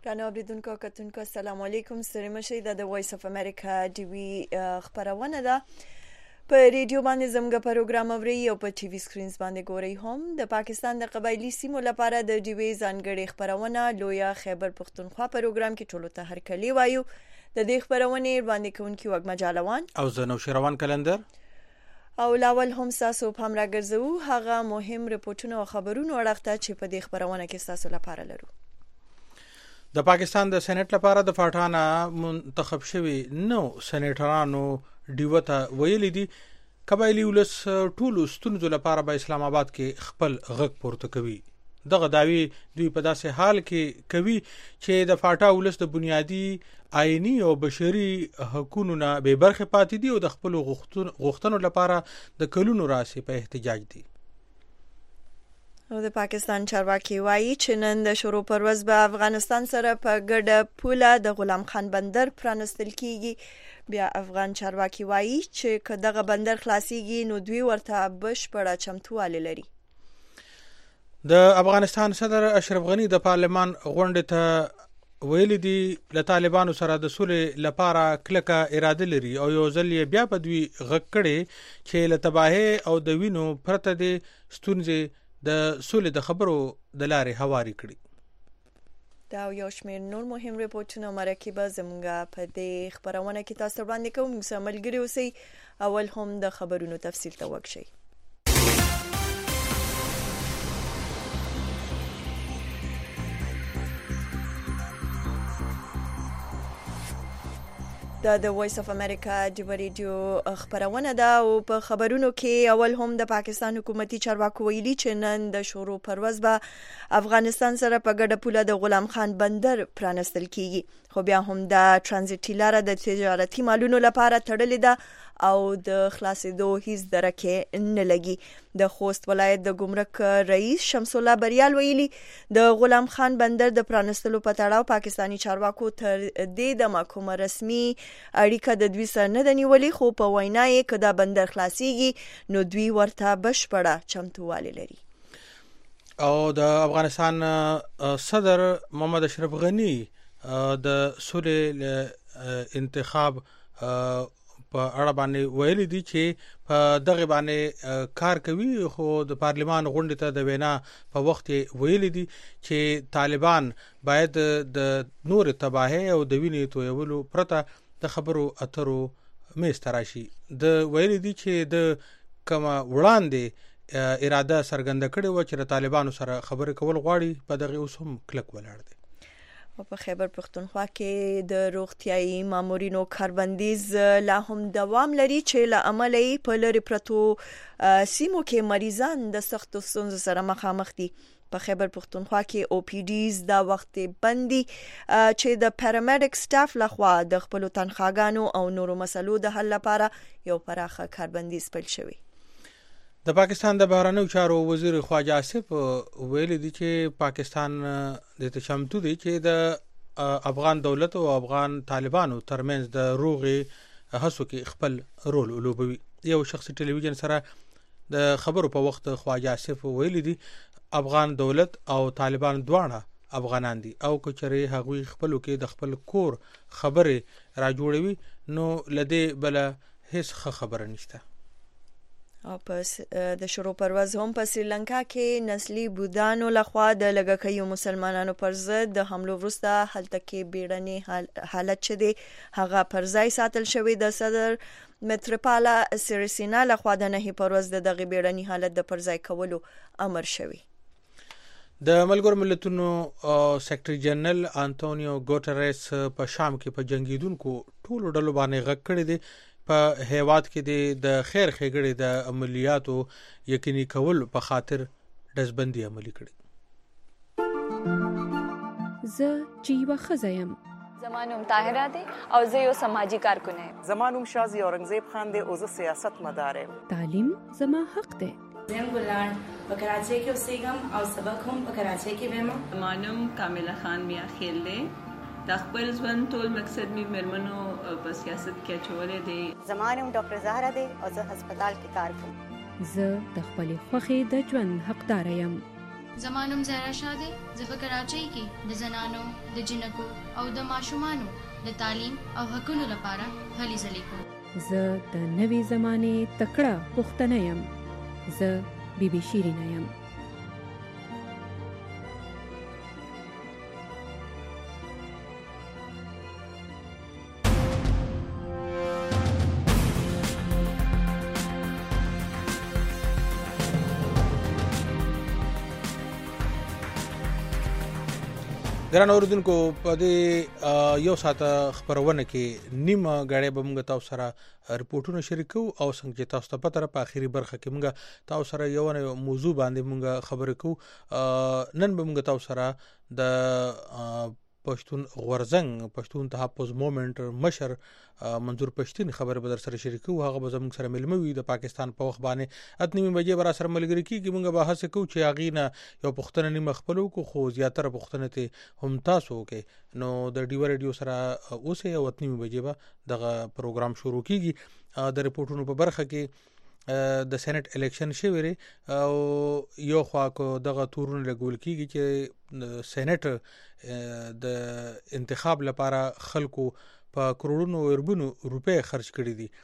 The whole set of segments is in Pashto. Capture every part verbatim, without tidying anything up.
ګرانو اوریدونکو او کتونکو السلام علیکم. ستړي مشئ. د وایس اف امریکا ټي وي خبرونه ده په ریډیو باندې زموږ پروګرام اوري او په ټي وي سکرینز باندې ګوري. هم د پاکستان د قبایلی سیمو لپاره د ډي وي ځانګړي خبرونه لویا خیبر پختونخوا پروګرام کې ټولو ته هرکلی وایو. د دې خبرونه باندې کوونکی وګ مجالوان او زنو شروان کلندر او لاول هم تاسو په امر راګرځو هغه مهم رپورټونه او خبرونه ورغته چې په دې خبرونه کې تاسو لپاره لرو. د پاکستان د سېنات لپاره د فاټانا منتخب شوی نو سېنیټرانو دیوته ویلي دي قبایلی ولس ټول ستونزو لپاره په اسلام آباد کې خپل غږ پورته کوي. دغه داوی دوی په داسې حال کې کوي چې د فاټا ولس د بنیادی آئینی او بشري حقوقو نه به برخه پاتې دي او د خپل غوښتنو لپاره د کلونو راسي په احتجاج دي. او د پاکستان چارواکي وایي چې نن د شروع پر ورځ به افغانستان سره په ګډه پوله د غلام خان بندر پرانستل کیږي. بیا افغان چارواکي وایي چې که دغه بندر خلاصيږي نو دوی ورته بشپړه چمتووالی لري. د افغانستان صدر اشرف غنی د پارلمان غونډې ته ویلي دي له طالبانو سره د صلح لپاره کلکه اراده لري او یو ځل بیا په دوی غږ کړي چې له تباهي او د وینو پرته د ستونزې د صلح د خبرو د لارې هواري کړي. دا یو شمېر نور مهم رپورټونه مرکبه زموږ په دې خبرونه کې تاسو باندې کوم موږ ملګری اوسئ. اول هم د خبرونو تفصیل ته وګورئ. دا د وایس اف امریکا د ریډیو خبرونه ده او په خبرونو کې اول هم د پاکستان حکومتي چارواکو ویلي چې نن د شروع پر ورځ به افغانستان سره په ګډه پوله د غلام خان بندر پرانستل کیږي. خو بیا هم د ترانزیټي لاره د تجارتي مالونو لپاره تړلې ده او د خلاصېدو هیڅ درکه نه لګي. د خوست ولایت د ګمرک رئیس شمس الله بریال ویلي د غلام خان بندر د پرانستلو په تړاو پاکستانی چارواکو تر دې د محکومه رسمي اړیکه د دوی سره نه دنیولې، خو په وینا یې که دا بندر خلاصيږي نو دوی ورته بشپړه چمتووالی لري. او د افغانستان صدر محمد اشرف غنی د صلح انتخاب په اړه باندې ویلي دي چې په دغه باندې کار کوي، خو د پارلمان غونډې ته د وینا په وخت ویلي دي چې طالبان باید د نور تباهي او د وینې تویولو پرته د خبرو اترو میز ته راشي. د ویلي دي چې د کومه وړاندې اراده څرګنده کړې و چې د طالبانو سره خبرې کول غواړي په دغه اوس هم کلک ولاړ دي. او په خیبر پختونخوا کې د روغتيایي مامورینو کاربندیز لا هم دوام لري چې له عمله په لری پرتو سیمو کې مریضان د سختو ستونزو سره مخامخ دي. په خیبر پختونخوا کې او پی ډیز دا وخت بندي چې د پیرامیډیک سټاف لخوا د خپل تنخواګانو او نورو مسلو د حل لپاره یو پراخه کاربندیز پیل شوی. د پاکستان د بهرنیو چارو وزیر خواجه آصف ویلي دي چې پاکستان د تشمتو دي چې د افغان دولت او افغان طالبانو ترمنځ د روغي هڅو کې خپل رول ولوبوي. یو شخصي ټلویزیون سره د خبرو په وخت خواجه آصف ویلي دي افغان دولت او طالبان دواړه افغانان دي او کچري هغوی خپلو کې د خپل کور خبره را جوړوي نو لدی بل هیڅ خبره نشته. او پس د شروع پر ورځ هم په سریلانکا کې نسلی بودانو لخوا د لږکیو مسلمانانو پر ضد د حملو وروسته هلته کې بیړنی حالت چې دی هغه پر ځای ساتل شوی. د صدر مترپالا سیریسینا لخوا د نهي پر ورځ د دغه بیړنی حالت د پر ځای کولو امر شوی. د ملګرو ملتونو سیکریټری جنرال انټونیو ګوټریس په شام کې په جنگیدونکو ټولو ډلو باندې غږ کړی دی په هیواد کې د خیر ښېګړې د عملیاتو یقیني کول په خاطر ډزبندي عملي کړي. زه چې یوه ښځه یم. زما نوم طاهره دی او زه یو سماجي کارکونه یم. زما نوم شازي اورنګزیب خان دی او زه سیاست مدار یم. تعلیم زما حق دی. زم ګلان په کراچۍ کې اوسېږم او سبق هم په کراچۍ کې وایم. زما نوم کامله خان میا خیل دی. د خپل ژوند ټول مقصد می مرمنو په سیاست کې اچولې دی. زما نوم ډاکټر زهرا دی او زه هسپتال کې کار کوم. زه د خپل خوخي د ژوند حقدار یم. زمانم زهرا شاه دی. زه په کراچۍ کې د زنانو د جنکو او د ماشومانو د تعلیم او حقونو لپاره هلې ځلې کوم. زه د نوې زمانې تکړه پښتنه یم. زه بی بی شیرینه یم. ګران اوریدونکو په دې یو ساعت خبرونه کې نیمه غړې به موږ تاسو سره رپورټونه شریکو او څنګه چې تاسو ته پته را په اخیری برخه کې موږ تاسو سره یو نه موضوع باندې موږ خبرې کوو. نن به موږ تاسو سره د پښتون غورزنګ پښتون تحفظ موومېنټ مشر منظور پښتين خبره به در سره شریکو. هغه به زموږ سره ملموي د پاکستان په وخت باندې اتنیمه بجې برا سره ملګری کیږي. موږ به هڅه کوو چې اغینه یو پښتنه نیمه خپلو کو خو زیاتره پښتنه ته هم تاسو کې نو د ډیو ریډیو سره اوسه یو اتنیمه بجې به دغه پروګرام شروع کیږي. د رپورټونو په برخه کې د سېنات الیکشن شوی او یو خوا کو دغه تورونه لګول کیږي چې سېنات د انتخاب لپاره خلکو په کروڑونو اربونو روپے خرج کړي دي.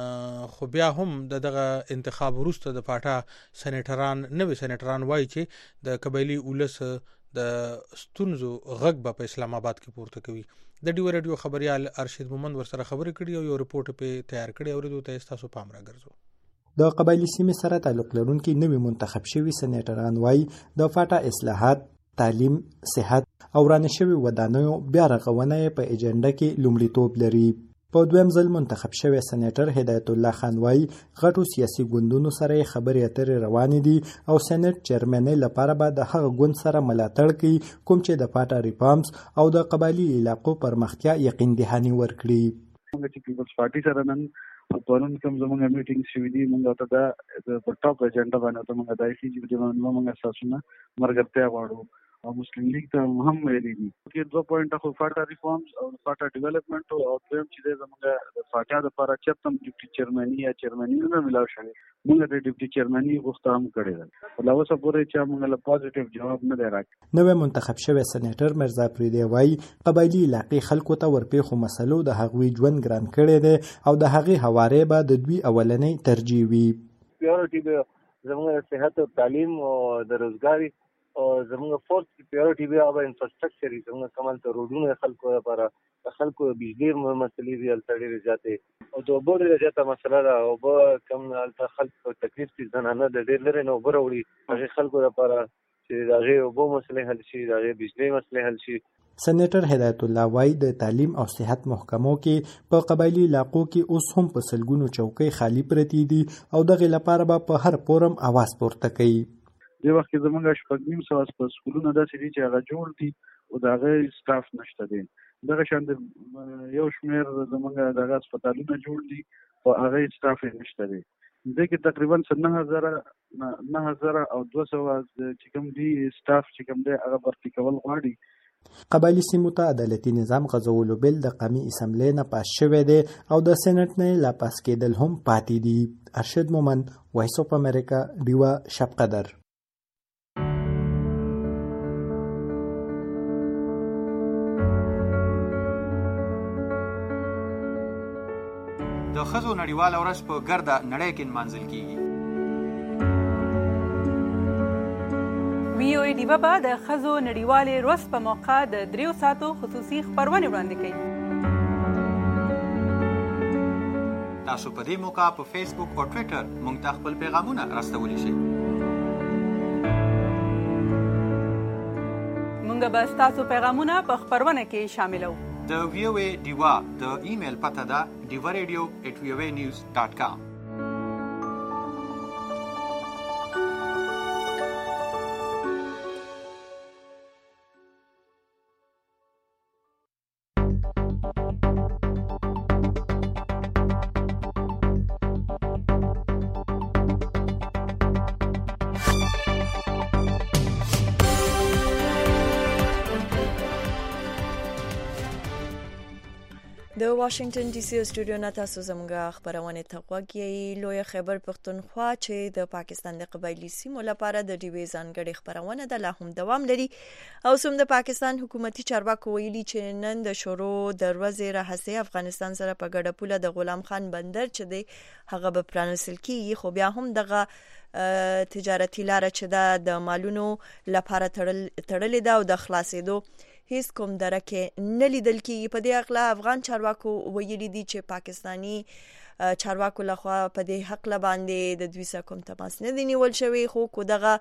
خو بیا هم دغه انتخاب وروسته د پاټا سېنیټران نوې سېنیټران وایي چې د قبایلی اولس د ستونزو غږ په اسلام آباد کې پورته کوي. د ډیو ریډیو خبريال ارشد مومند ورسره خبرې کړي او یو رپورټ په تیار کړي او دوی ته تاسو پام راګرځو. د قبایلی سیمې سره تعلق لرونکي نوې منتخب شوي سېنیټران وایي د فاټا اصلاحات، تعلیم، صحت او رانه شوي ودانیو بیا رغونه په ایجنډا کې لومړیتوب لري. په دویم ځل منتخب شوی سېنیټر هدایت الله خان وایي غټو سیاسي ګوندونو سره خبرې اترې روانې دي او سېنات چیرمنۍ لپاره به د هغه ګوند سره ملاتړ کوي کوم چې د فاټا ریفارمز او د قبایلی علاقو پرمختیا یقین دهاني ورکړي. موږ چې پیپلز پارټي سره نن پرون کوم زموږ میټینګ شوې دي موږ ته دا په ټاپ ایجنډا باندې ته موږ دای شي چې موږ اساسونه مرګرتیا واړو او مسلم لیگ ته هم ویلي دي چې دوه پوینټه خو فاټا ریفارمز او فاټا ډیولپمنٹ او دویم چې زموږ د فاټا لپاره چتم ډیپټي چیرمنۍ یا چیرمنۍ نه ملاو شوی موږ د ډیپټي چیرمنۍ غوښتنه هم کړې ده ولې اوس پورې چې موږ له پوزټیو جواب نه دی راکړی. نوې منتخب شوی سېنیټر مرزا فریدی وایي قبایلی علاقې خلکو ته ورپېښو مسلو د هغوی ژوند ګران کړی دی او د هغې هوارې به د دوی اولنۍ ترجیح وي. پیورټي به زموږ صحت او تعلیم او د روزګاری او زموږ فورس پیورټي به او انفراستراکچر زموږ کمال ته روډونه خلکو لپاره خلکو بجلی مسلې دي الټړي راځي او د اوبو راځي مسله ده او به کم الته خلکو تکلیف دي زنانه د ډېر لري نو وروړي هغه خلکو لپاره چې دغه اوبو مسلې حل شي دغه بجلی مسلې حل شي. سېنیټر هدایت الله وایي د تعلیم او صحت محکمو کې په قبایلی علاقو کې اوس هم په سلګونو چوکۍ خالی پرتې دي او دغه لپاره به په هر فورم आवाज پورته کوي. د وخت کې زمونږ شپږ نیم سوه په سکولونو داسې دي چې هغه جوړ دي او د هغه سټاف نشته دی. دغه شان یو شمېر زمونږ دغه هسپتالونه جوړ دي او هغه سټاف یې نشته دی. دې کې تقریبا نه هزاره نه هزاره او دوه سوه چې کوم دي سټاف چې کوم دی هغه برتي کول غواړي. قبایلی سیمو ته عدالتي نظام غځولو بل د قومي اسمبلی نه پاس شوی دی او د سېنات نه لا پاس کېدل هم پاتې دي. ارشد مومند، وایس اف امریکا، ډیوا شب قدر. د ښځو نړیواله ورځ په ګرده نړۍ کې نمانځل کیږي. وی او ای ډیوا به د ښځو نړیوالې ورځ په موقع د دریو ساعتو خصوصي خپرونې وړاندې کوي. تاسو په دې موقع په فیسبوک او ټویټر موږ ته خپل پیغامونه راستولی شئ. موږ به ستاسو پیغامونه په خپرونه کې شاملو. د وی او ای ډیوا د ایمیل پته ده ډیوا ریډیو ایټ وی او ای نیوز ډاټ کام. د واشنگټن ډي سي سټوډیو نه تاسو زموږه خبرونه تقوږی لوی خیبر پختونخوا چې د پاکستان د قبایلی سیمو لپاره د ډیوي ځانګړي خبرونه د لا هم دوام لري او سم د پاکستان حکومتي چارواکو ویلي چې نن د شورو دروازې راهسي افغانستان سره په ګډه پوله د غلام خان بندر چې دی هغه به پرانسل کیږي خو بیا هم دغه تجارتي لار چې د مالونو لپاره تړلې ده او د خلاصېدو هیڅ کوم درکه نه لیدل کیږي. په دې اغلا افغان چارواکو ویلي دي چې پاکستانی چارواکو لخوا په دې حق لباندې د دوی سره کوم تماس نه دی نیول شوی خو کو دغه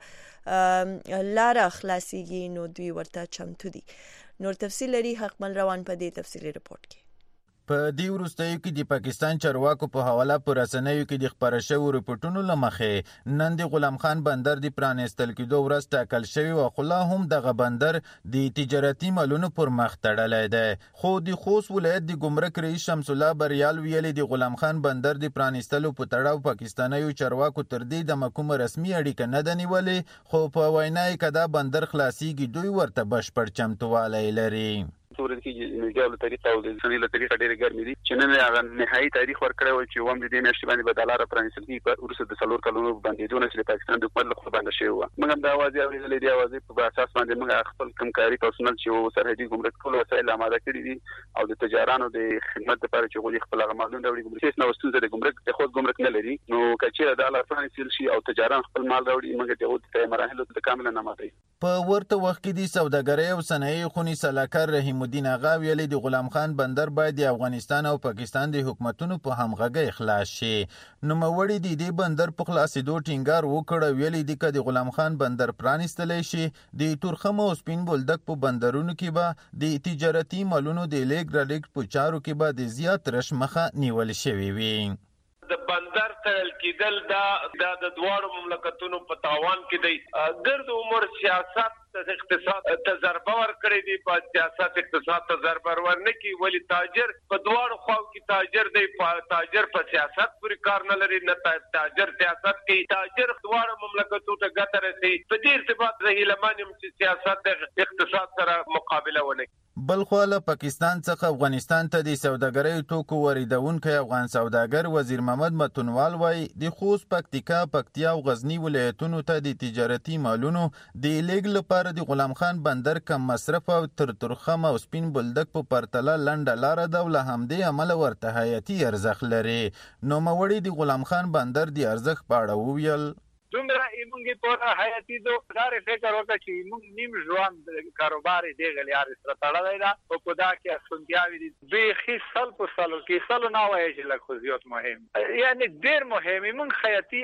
لار خلاصيږي نو دوی ورته چمتو دي. نور تفصیل لري حق مل روان په دې تفصیلي رپورت کې. په دې وروستیو کې د پاکستان چارواکو په حواله پر رسنیو کې د خبره شوو رپورټونو لمخې نن د غلام خان بندر د پرانستل کېدو ورځ ټاکل شوی او خلا هم دغه بندر د تجارتي مالونو پر مخ تړلی دی خو د خوست ولایت د ګمرک رئیس شمس الله بریال ویلي د غلام خان بندر د پرانستلو په تړاو پاکستانیو چارواکو تر دې د کومه رسمي اړیکه نه ده نیولې خو په وینا یې کدا بندر خلاصيږي دوی ورته بشپړ چمتووالی لري. تورن کې میډیا له طریقه او د سنې له طریقه ډېر ګرمي دي چې نن هغه نهایي تاریخ ورکړی و چې وم د دې میاشتې باندې بدلاره پرانیستل کېږي په وروسته د څلور کلونو باندې دونه چې د پاکستان د حکومت لخوا بنده شوی وه. موږ هم د اوازې اورېدلې دي اوازې په اساس باندې موږ خپل کوم کاري پرسونل چې سرحدي ګمرک ټول وسایل آماده کړي دي او د تجارانو د خدمت لپاره چې غوړي خپل مالونه راوړي ګمرک هیڅ نه وستو د ګمرک د خود ګمرک نه لري نو کچېره د الله پرانیستل شي او تجاران خپل مال راوړي موږ د هغو مراحلو ته کامل نه ماتي. په ورته وخت کې د سوداګرۍ او صنایع خونی سلاکار رحیم الدین اغا ویلي د غلام خان بندر باید د افغانستان او پاکستان د حکومتونو په همغږۍ خلاص شي. نوموړي د دې بندر په خلاصېدو ټینګار وکړ ویلي د کډ غلام خان بندر پرانیستلی شي د تورخم او سپین بولدک په بندرونو کې به د تجارتي مالونو د لیږد رالیږد په چارو کې به د زیات رش مخه نیول شوی وي. د بندر تړل کېدل دا د دواړو مملکتونو په تاوان کې دی. ګرد عمر سیاست اقتصاد ته ضربه ورکړې دي په سیاست اقتصاد ته ضربه ورنه کی ولی تاجر په دواړو خواو کې تاجر دی تاجر په سیاست پورې کار نه لري نه تاجر سیاست کې تاجر دواړو مملکتونو ته ګټه رسي. په دې ارتباط رهي لمانیم چې سیاست اقتصاد سره مقابله ونه. بلخواله پاکستان څخه افغانستان ته د سوداګرۍ توکو واردونکی افغان سوداګر وزیر محمد متونوال وایي د خوست پکتیکا پکتیا او غزنی ولایتونو ته د تجارتي مالونو د لیږد لپاره د غلام خان بندر کم مصرف او تر ترخم او سپین بولدک په پرتله لنډه لاره ده او له همدې امله ورته حیاتي ارزښت لري. نوموړي د غلام خان بندر د ارزښت په اړه وویل دومره ایمونږ په حیاتي دو دار فکر وکړه چې موږ نیم ژوند کاروبار دی غلیار سره تړلی ده او په دا کې اسونتیاوي دي بیخي سل په سلو کې سلو نه وایي چې لږ خو زیات مهم یعنی ډېر مهم موږ حیاتي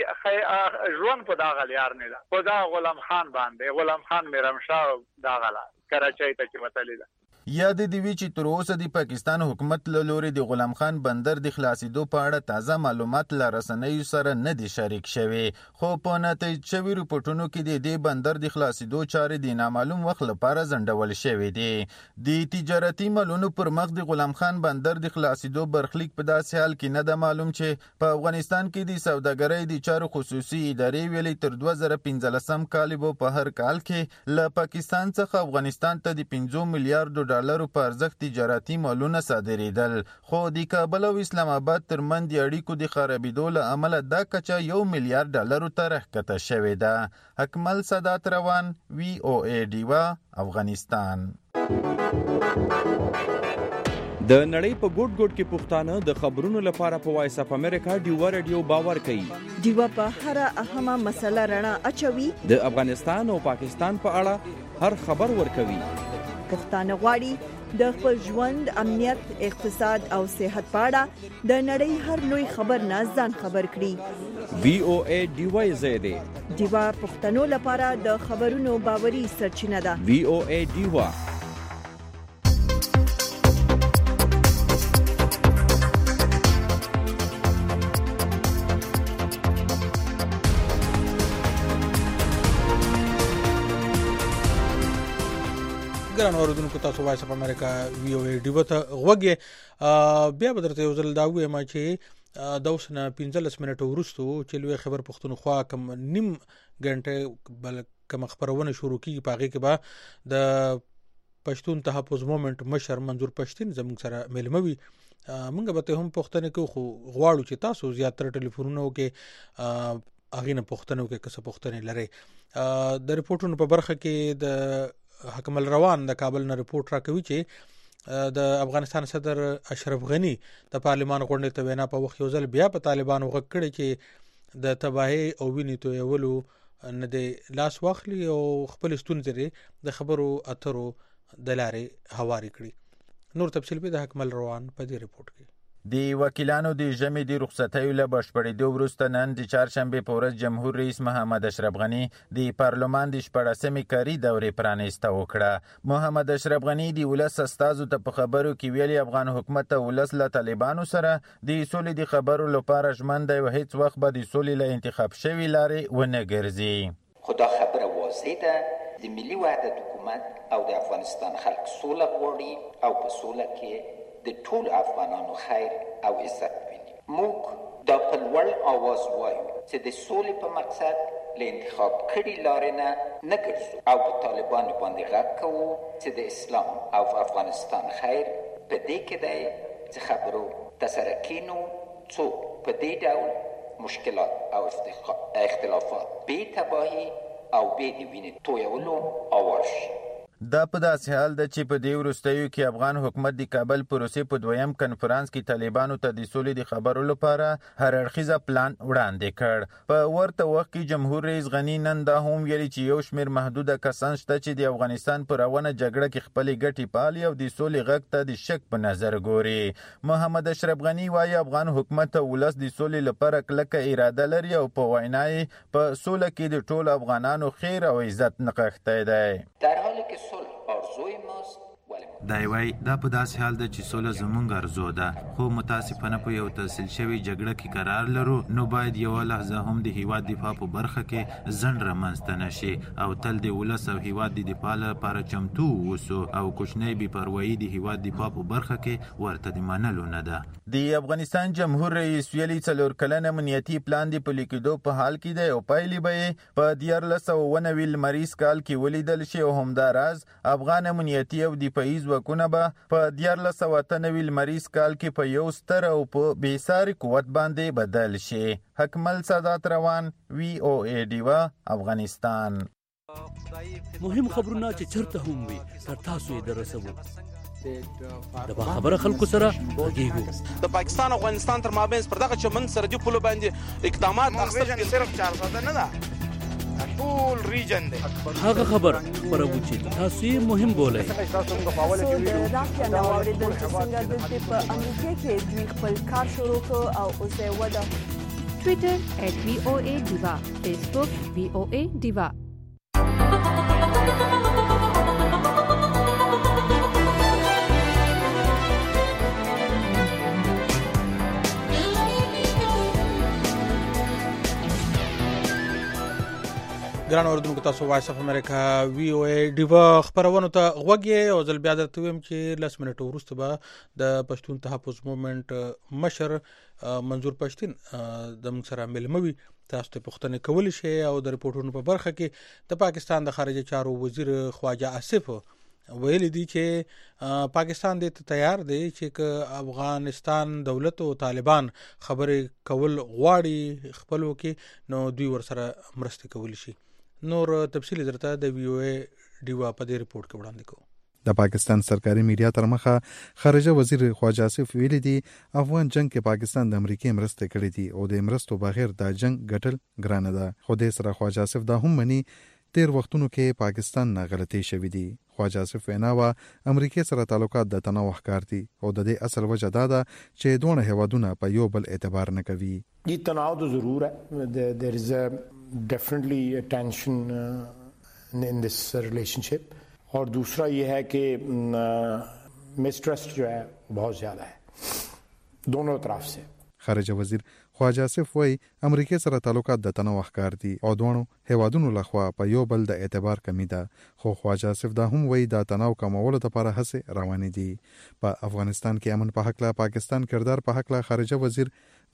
ژوند په دا غلیار نه ده په دا غلام خان باندې غلام خان میرمشاه دا غلا کراچۍ ته چې وتلی ده. یاد دی وی چې تر اوسه د پاکستان حکومت له لوري د غلام خان بندر د خلاصېدو په اړه تازه معلومات له رسنیو سره نه دي شریک شوي خو په نتیجه شوي رپورټونو کې د دې بندر د خلاصېدو چارې د نامعلوم وخت لپاره ځنډول شوي دي. د تجارتي مالونو پر مخ د غلام خان بندر د خلاصېدو برخلیک په داسې حال کې نه ده معلوم چې په افغانستان کې د سوداګرۍ د چارو خصوصي ادارې ویلي تر دوه زره پنځلسم کال به په هر کال کې له پاکستان څخه افغانستان ته د پنځه میلیارډ ډالرو په ارزښت تجارتي مالونه صادریدل خو د کابل او اسلام آباد ترمنځ د اړیکو د خرابېدو له امله دا کچه یو میلیارډ ډالرو ته راښکته شوې ده. اکمل سادات روان وی او ای ډیوا افغانستان. د نړۍ په ګوټ ګوټ کې پښتانه د خبرونو لپاره په وایس اف امریکا ډیوا رادیو باور کوي. ډیوا په هر اهمه مسله رڼا اچوي. د افغانستان او پاکستان په اړه هر خبر ورکوي. پښتانه غواړي د خپل ژوند امنیت اقتصاد او صحت په اړه د نړۍ هر لوی خبر نه ځان خبر کړي. وی او ای ډیوا زیاده ډیوا پښتنو لپاره د خبرونو باوري سرچینه ده. وی او ای ډیوا ګران اوردونکو تاسو وایس اف امریکا وی او ای ډیو ته غوږی بیا بدرته یو ځل دا وایم چې د اوس نه پنځلس منټو وروسته چې لوی خبر پښتونخوا کم نیم غنټه بل کوم خبرونه شروع کیږي پاغه کې به د پښتون تحفظ مومنت مشر منظور پښتين زموږ سره ملموي موږ به ته هم پوښتنه کوو، خو غواړو چې تاسو زیاتره ټلیفونونو کې هغې نه پوښتنه وکړئ که څه پوښتنې لرئ. د ریپورټونو په برخه کې د حکمل روان د کابل نه ریپورټ راکوي چې د افغانستان صدر اشرف غنی د پارلمان غونډې ته وینا په وخت یو ځل بیا په طالبانو غږ کړی چې د تباهي او وینې تویولو نه د لاس واخلي او خپل ستونزې د خبرو اترو د لارې هواري کړي. نور تفصیل به د حکمل روان په دې ریپورټ کې. د وکیلانو د ژمې د رخصتیو له بشپړېدو وروسته نن د چهارشنبې په ورځ جمهور رئیس محمد اشرف غني د پارلمان د شپاړسمې کاري دورې پرانیسته وکړه. محمد اشرف غني د ولس استازو ته په خبرو کې ویلي افغان حکومت او ولس له طالبانو سره د سولې د خبرو لپاره ژمن دی او هیڅ وخت به د سولې له انتخاب شوي لارې ونه ګرځي. خو دا خبره واضح ده، د ملي وحدت حکومت او د افغانستان خلک سوله غواړي او په سوله کې د ټول افغانانو خیر او عزت ویني. موږ دا په لوړ آواز وایو چې د سولې په مقصد له انتخاب کړي لارې نه نه ګرځو او په طالبانو باندې غږ کوو چې د اسلام او افغانستان خیر په دې کې دی چې خبرو ته سره کینو څو په دې ډول مشکلات او اختلافات بې تباهي او بې د وینې تویولو اوار شي. دا په داسې حال ده چې په دې وروستیو کې افغان حکومت د کابل پروسې په دویم کنفرانس کې طالبانو ته د سولې د خبرو لپاره هر اړخیزه پلان وړاندې کړ. په ورته وخت کې جمهور رئیس غني نن دا هم ویلي چې یو شمېر محدوده کسان شته چې د افغانستان پر روانه جګړه کې خپلې ګټې پالي او د سولې غږ ته د شک په نظر ګوري. محمد اشرف غني وایي افغان حکومت او ولس د سولې لپاره کلکه اراده لري او په وینا یې په سوله کې د ټولو افغانانو خیر او عزت نغښتی دی. در حالی که صلح آرزوی ماست دی وای دا په داسې حال ده چې سوله زمونږ ارزو ده، خو متاسفانه په یو تحصیل شوی جګړه کې قرار لرو، نو باید یوه لحظه هم د هیواد دفاع په برخه کې ځنډ رامنځته نشي او تل د ولس او هیواد د دفاع لپاره چمتو اوسو او کوچنۍ بې پروایي د هیواد دفاع په برخه کې ورته د منلو نه ده. د افغانستان جمهور رئیس ویلي څلور کلن امنیتي پلان د پلي کېدو په حال کې دی او پایلې به یې په دیارلس سوه اووه نوي لمریز کال کې ولیدل شي او همداراز افغان امنیتي او دفاعي ځواکونه به په دیارلس سوه اته نوي لمریز کال کې په یو ستر او په بېساري قوت باندې بدل شي. حکمل سادات روان، وی او ای ډیوا، افغانستان. مهم خبرونه چې چرته هم وي تر تاسو یې درسوو. د باخبره خلکو سره غږیږو. د پاکستان او افغانستان تر مابین پر دغه چمن سرحدي پولو باندې اقدامات اخیستل صرف چار ساده نه ده، ټول ریجن دی. هغه خبر خبرو چې تاسو یې مهم بولئ. سو د رافیا نو اوریدل چې څنګه د په امریکا کې دوی خپل کار شروع کړ او اوس یې ودا. ټویټر ایٹ وی او ای ډیوا، فیسبوک وی او ای ډیوا. ګران اوردونکو، تاسو وایس اف امریکا وی او ای ډیوا خبرونه ته غوږی او ځل بیا درته ویم چې لس منټو وروسته به د پښتون تحفظ موومېنټ مشر منظور پښتين د موږ سره ملموي. تاسو ته پوښتنه کولی شئ او د ریپورټونو په برخه کې د پاکستان د خارجه چارو وزیر خواجه آصف ویلي دي چې پاکستان دې تیار دی چې افغانستان دولت او طالبان خبرې کول غواړي خپلو کې، نو دوی ورسره مرسته کولی شي. نور تفصیل درته د وی او ای ډیوا په دې ریپورت کې وړاندې کوم. د پاکستان سرکاري میډیا تر مخه خارجه وزیر خواجه آصف ویلي دي افغان جنگ کې پاکستان د امریکای مرسته کړې دي او د مرستو بغیر دا جنگ ګټل ګرانه ده. خو د سره خواجه آصف دا هم مني تیر وختونو کې پاکستان نه غلطي شوې دي. خواجه آصف ویناوه امریکای سره تعلقات د تنوع ښکار دي او د دې اصل وجه دا ده چې دوه هیوادونه په یو بل اعتبار نه کوي. یہ تناؤ تو ضرور ہے. there is a definitely a tension uh, in this relationship. اور دوسرا یہ ہے کہ مسٹرسٹ جو ہے بہت زیادہ ہے دونوں طرف سے. خارجه وزیر خواجه آصف وای امریکای سره تعلقات د تنوع ښکار دي او دوه هیوادونو لخوا په یو بل د اعتبار کمی ده. خو خواجه آصف دا هم وای د تنوع کمولو لپاره هڅې روانې دي. په افغانستان کې امن په حق لا پاکستان کردار په حق لا خارجه وزیر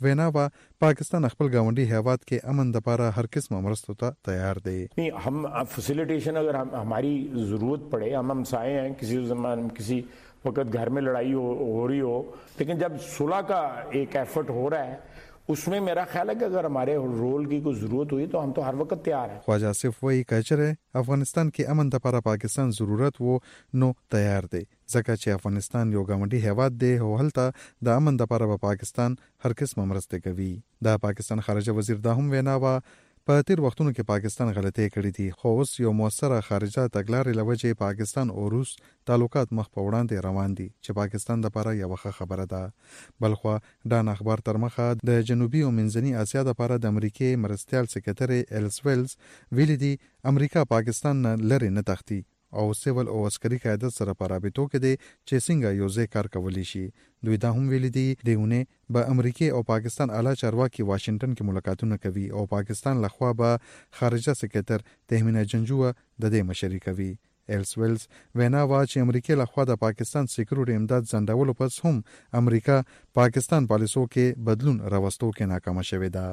ویناوا پاکستان خپل گاونډي هیواد کې امن لپاره هر قسم مرستو ته تیار دی. हम फैसिलिटेशन अगर हम, हमारी ज़रूरत पड़े, हम हमसाए हैं, किसी ज़मान किसी वक्त घर में लड़ाई हो, हो रही हो, लेकिन जब सुलह का एक एफर्ट हो रहा है उसमें मेरा ख्याल है कि अगर हमारे रोल की कोई ज़रूरत हुई तो हम तो हर वक्त तैयार हैं. ख्वाजा आसिफ वही कचरे افغانستان کې امن لپاره پاکستان ضرورت وو نو تیار دی ځکه چې افغانستان یو ګاونډي هیواد دی او هلته د امن لپاره په پاکستان هر قسمه مرسته کوي. دا پاکستان خارجه وزیر دا هم ویناوه په تیر وختونو کې پاکستان غلطۍ کړې دي خو اوس یو موثره خارجه تګلارې لوجه پاکستان او روس تعلقات مخ په وړاندې روان دي چې پاکستان لپاره یو ښه خبره ده. بلخو ډان اخبار تر مخه د جنوبي او منځني اسیا لپاره د امریکای مرستيال سکرټري ایلس ویلز ویلي دي امریکا پاکستان نه لري نه تختی او سیول او عسکري قیادت سره په رابطو کې دي چې څنګه یو ځای کار کولی شي. دوی دا هم ویلي دي دیونه به امریکای او پاکستان اعلی چارواکي واشنگټن کې ملاقاتونه کوي او پاکستان لخوا به خارجه سکرټر تهمینه جنجوه د دې مشري کوي. ایلس ویلز وینا وا چې امریکای لخوا د پاکستان سکیورټي امداد ځنډولو پس هم امریکا پاکستان پالیسو کې بدلون راوستو کې ناکام شوه ده.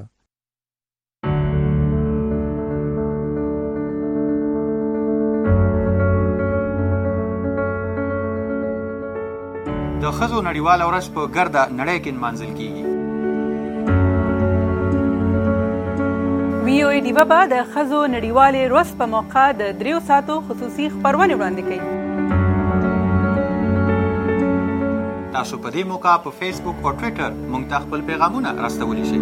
د ښځو نړیواله ورځ په ګرده نړۍ کې نمانځل کیږي. وی او ای ډیوا به د ښځو نړیوالې ورځ په موقع د دریو ساعتو خصوصي خپرونې وړاندې کوي. تاسو په دې موقع په فیسبوک او ټویټر موږ ته خپل پیغامونه راستولی شئ.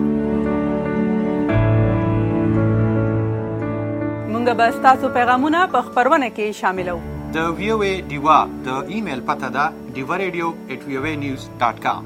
موږ به ستاسو پیغامونه په خپرونه کې شاملو. د وی او ای ډیوا د ایمیل پته ده ډیوا ریډیو ایٹ وی او ای نیوز ډاٹ کام.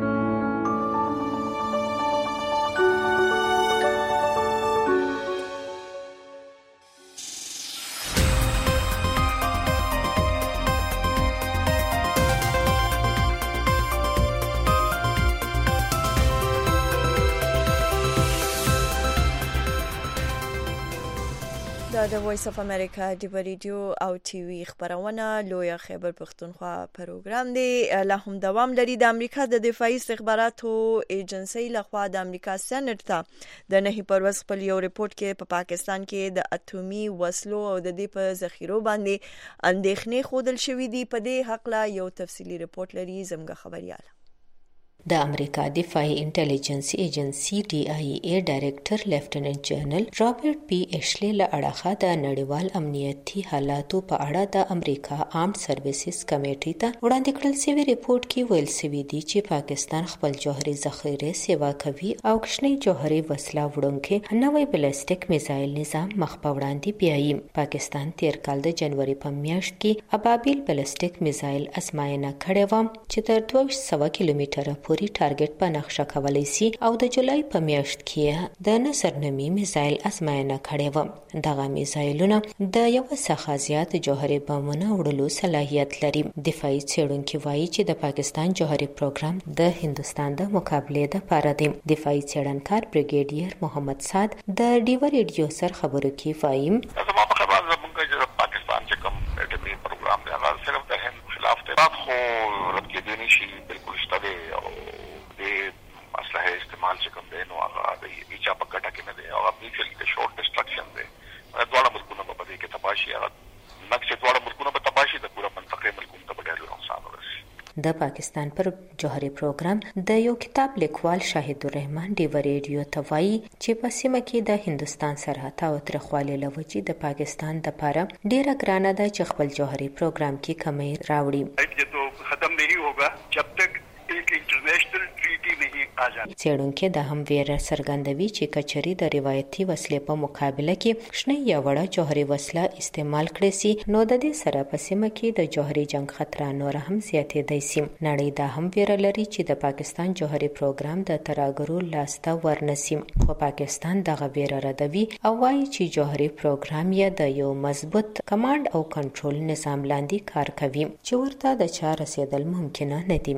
د وایس اف امریکا د ریډیو او ټي وي خبرونه لوی خیبر پختونخوا پروګرام دی. لا هم دوام لري. د امریکا د دفاعي استخباراتو ایجنسی لخوا د امریکا سېنات ته د نهي پرواز خپل یو ریپورت کې په پا پاکستان کې د اټومي وسلو او د دې په ذخیرو باندې اندېښنې خودل شوې دي. په دې حق لا یو تفصیلی ریپورت لري زموږ خبريال. د امریکا دفاعي انټيليجنس ایجنسی ډي آی ای ډایریکټر لیفټیننټ جنرال رابرټ پی ایشلی له اړخه د نړیوال امنیتي حالاتو په اړه د امریکا آرمډ سرویسز کمیټې ته وړاندې کړل شوی ریپورت کې ویل شوی دی چې پاکستان خپل جوهري ذخیره سیوا کوي او کښنی جوهري وسله وړونکي نوې بلستیک میزایل نظام مخ په وړاندې بیایي. پاکستان تیر کال د جنوري په میاشت کې ابابیل بلستیک میزایل ازمایښت کړې و چې تر دوه سوه کیلومتره پورې ټارګټ په نقشه کولای شي او د جولای په میاشت کې د نصر نومي میزایل ازمایښت کړې و. دغه میزایلونه د یو څخه زیات جوهري بمونو وړلو صلاحیت لري. دفاعي څېړونکي وایي چې د پاکستان جوهري پروګرام د هندستان د مقابلې لپاره دی. دفاعي څېړنکار بریګیډیر محمد صاد د ډیوا ریډیو سره خبرو کې وایي پاکستان چې کوم اټومي پروګرام دی هغه صرف د هند خلاف دی خو رد کېدی نشي بالکل شته دی او د اسلحه استعمال چې کوم دی نو هغه د ایچا په ګټه کې نه دی او میوچوالي د شورت ډسټرکشن دی. دواړه ملکونه په دې کې تباشي هغه نقش دواړه ملکونه په تباشي د پوره منطقې ملکونو ته به ډېر نقصان ورسي. د پاکستان پر جوهري پروګرام د یو کتاب لیکوال شاهد الرحمن ډیوا ریډیو ته وایي چې په سیمه کې د هندستان سرحد او ترخوالي لوجې د پاکستان د لپاره ډیره ګرانه ده چې خپل جوهري پروګرام کې کمی راوړي. یہ تو ختم نہیں ہوگا جب تک ایک انټرنیشنل ټریټي نہیں آ جائے. څېړونکي د هم ویره څرګندوي چې کچري د روایتي وسلې په مقابله کې شنه یا وړه جوهري وسله استعمال کړي سي نو د دې سره په سیمه کې د جوهري جنگ خطر نور هم زیاتېدای سي. نړۍ دا هم ویره لري چې د پاکستان جوهري پروګرام د تراګرو لاسته ورنسي خو پاکستان دغه ویره ردوي او وایي چې جوهري پروګرام یې د یو مضبوط کمانډ او کنټرول نظام لاندې کار کوي چې ورته د چا رسیدل ممکن نه دي.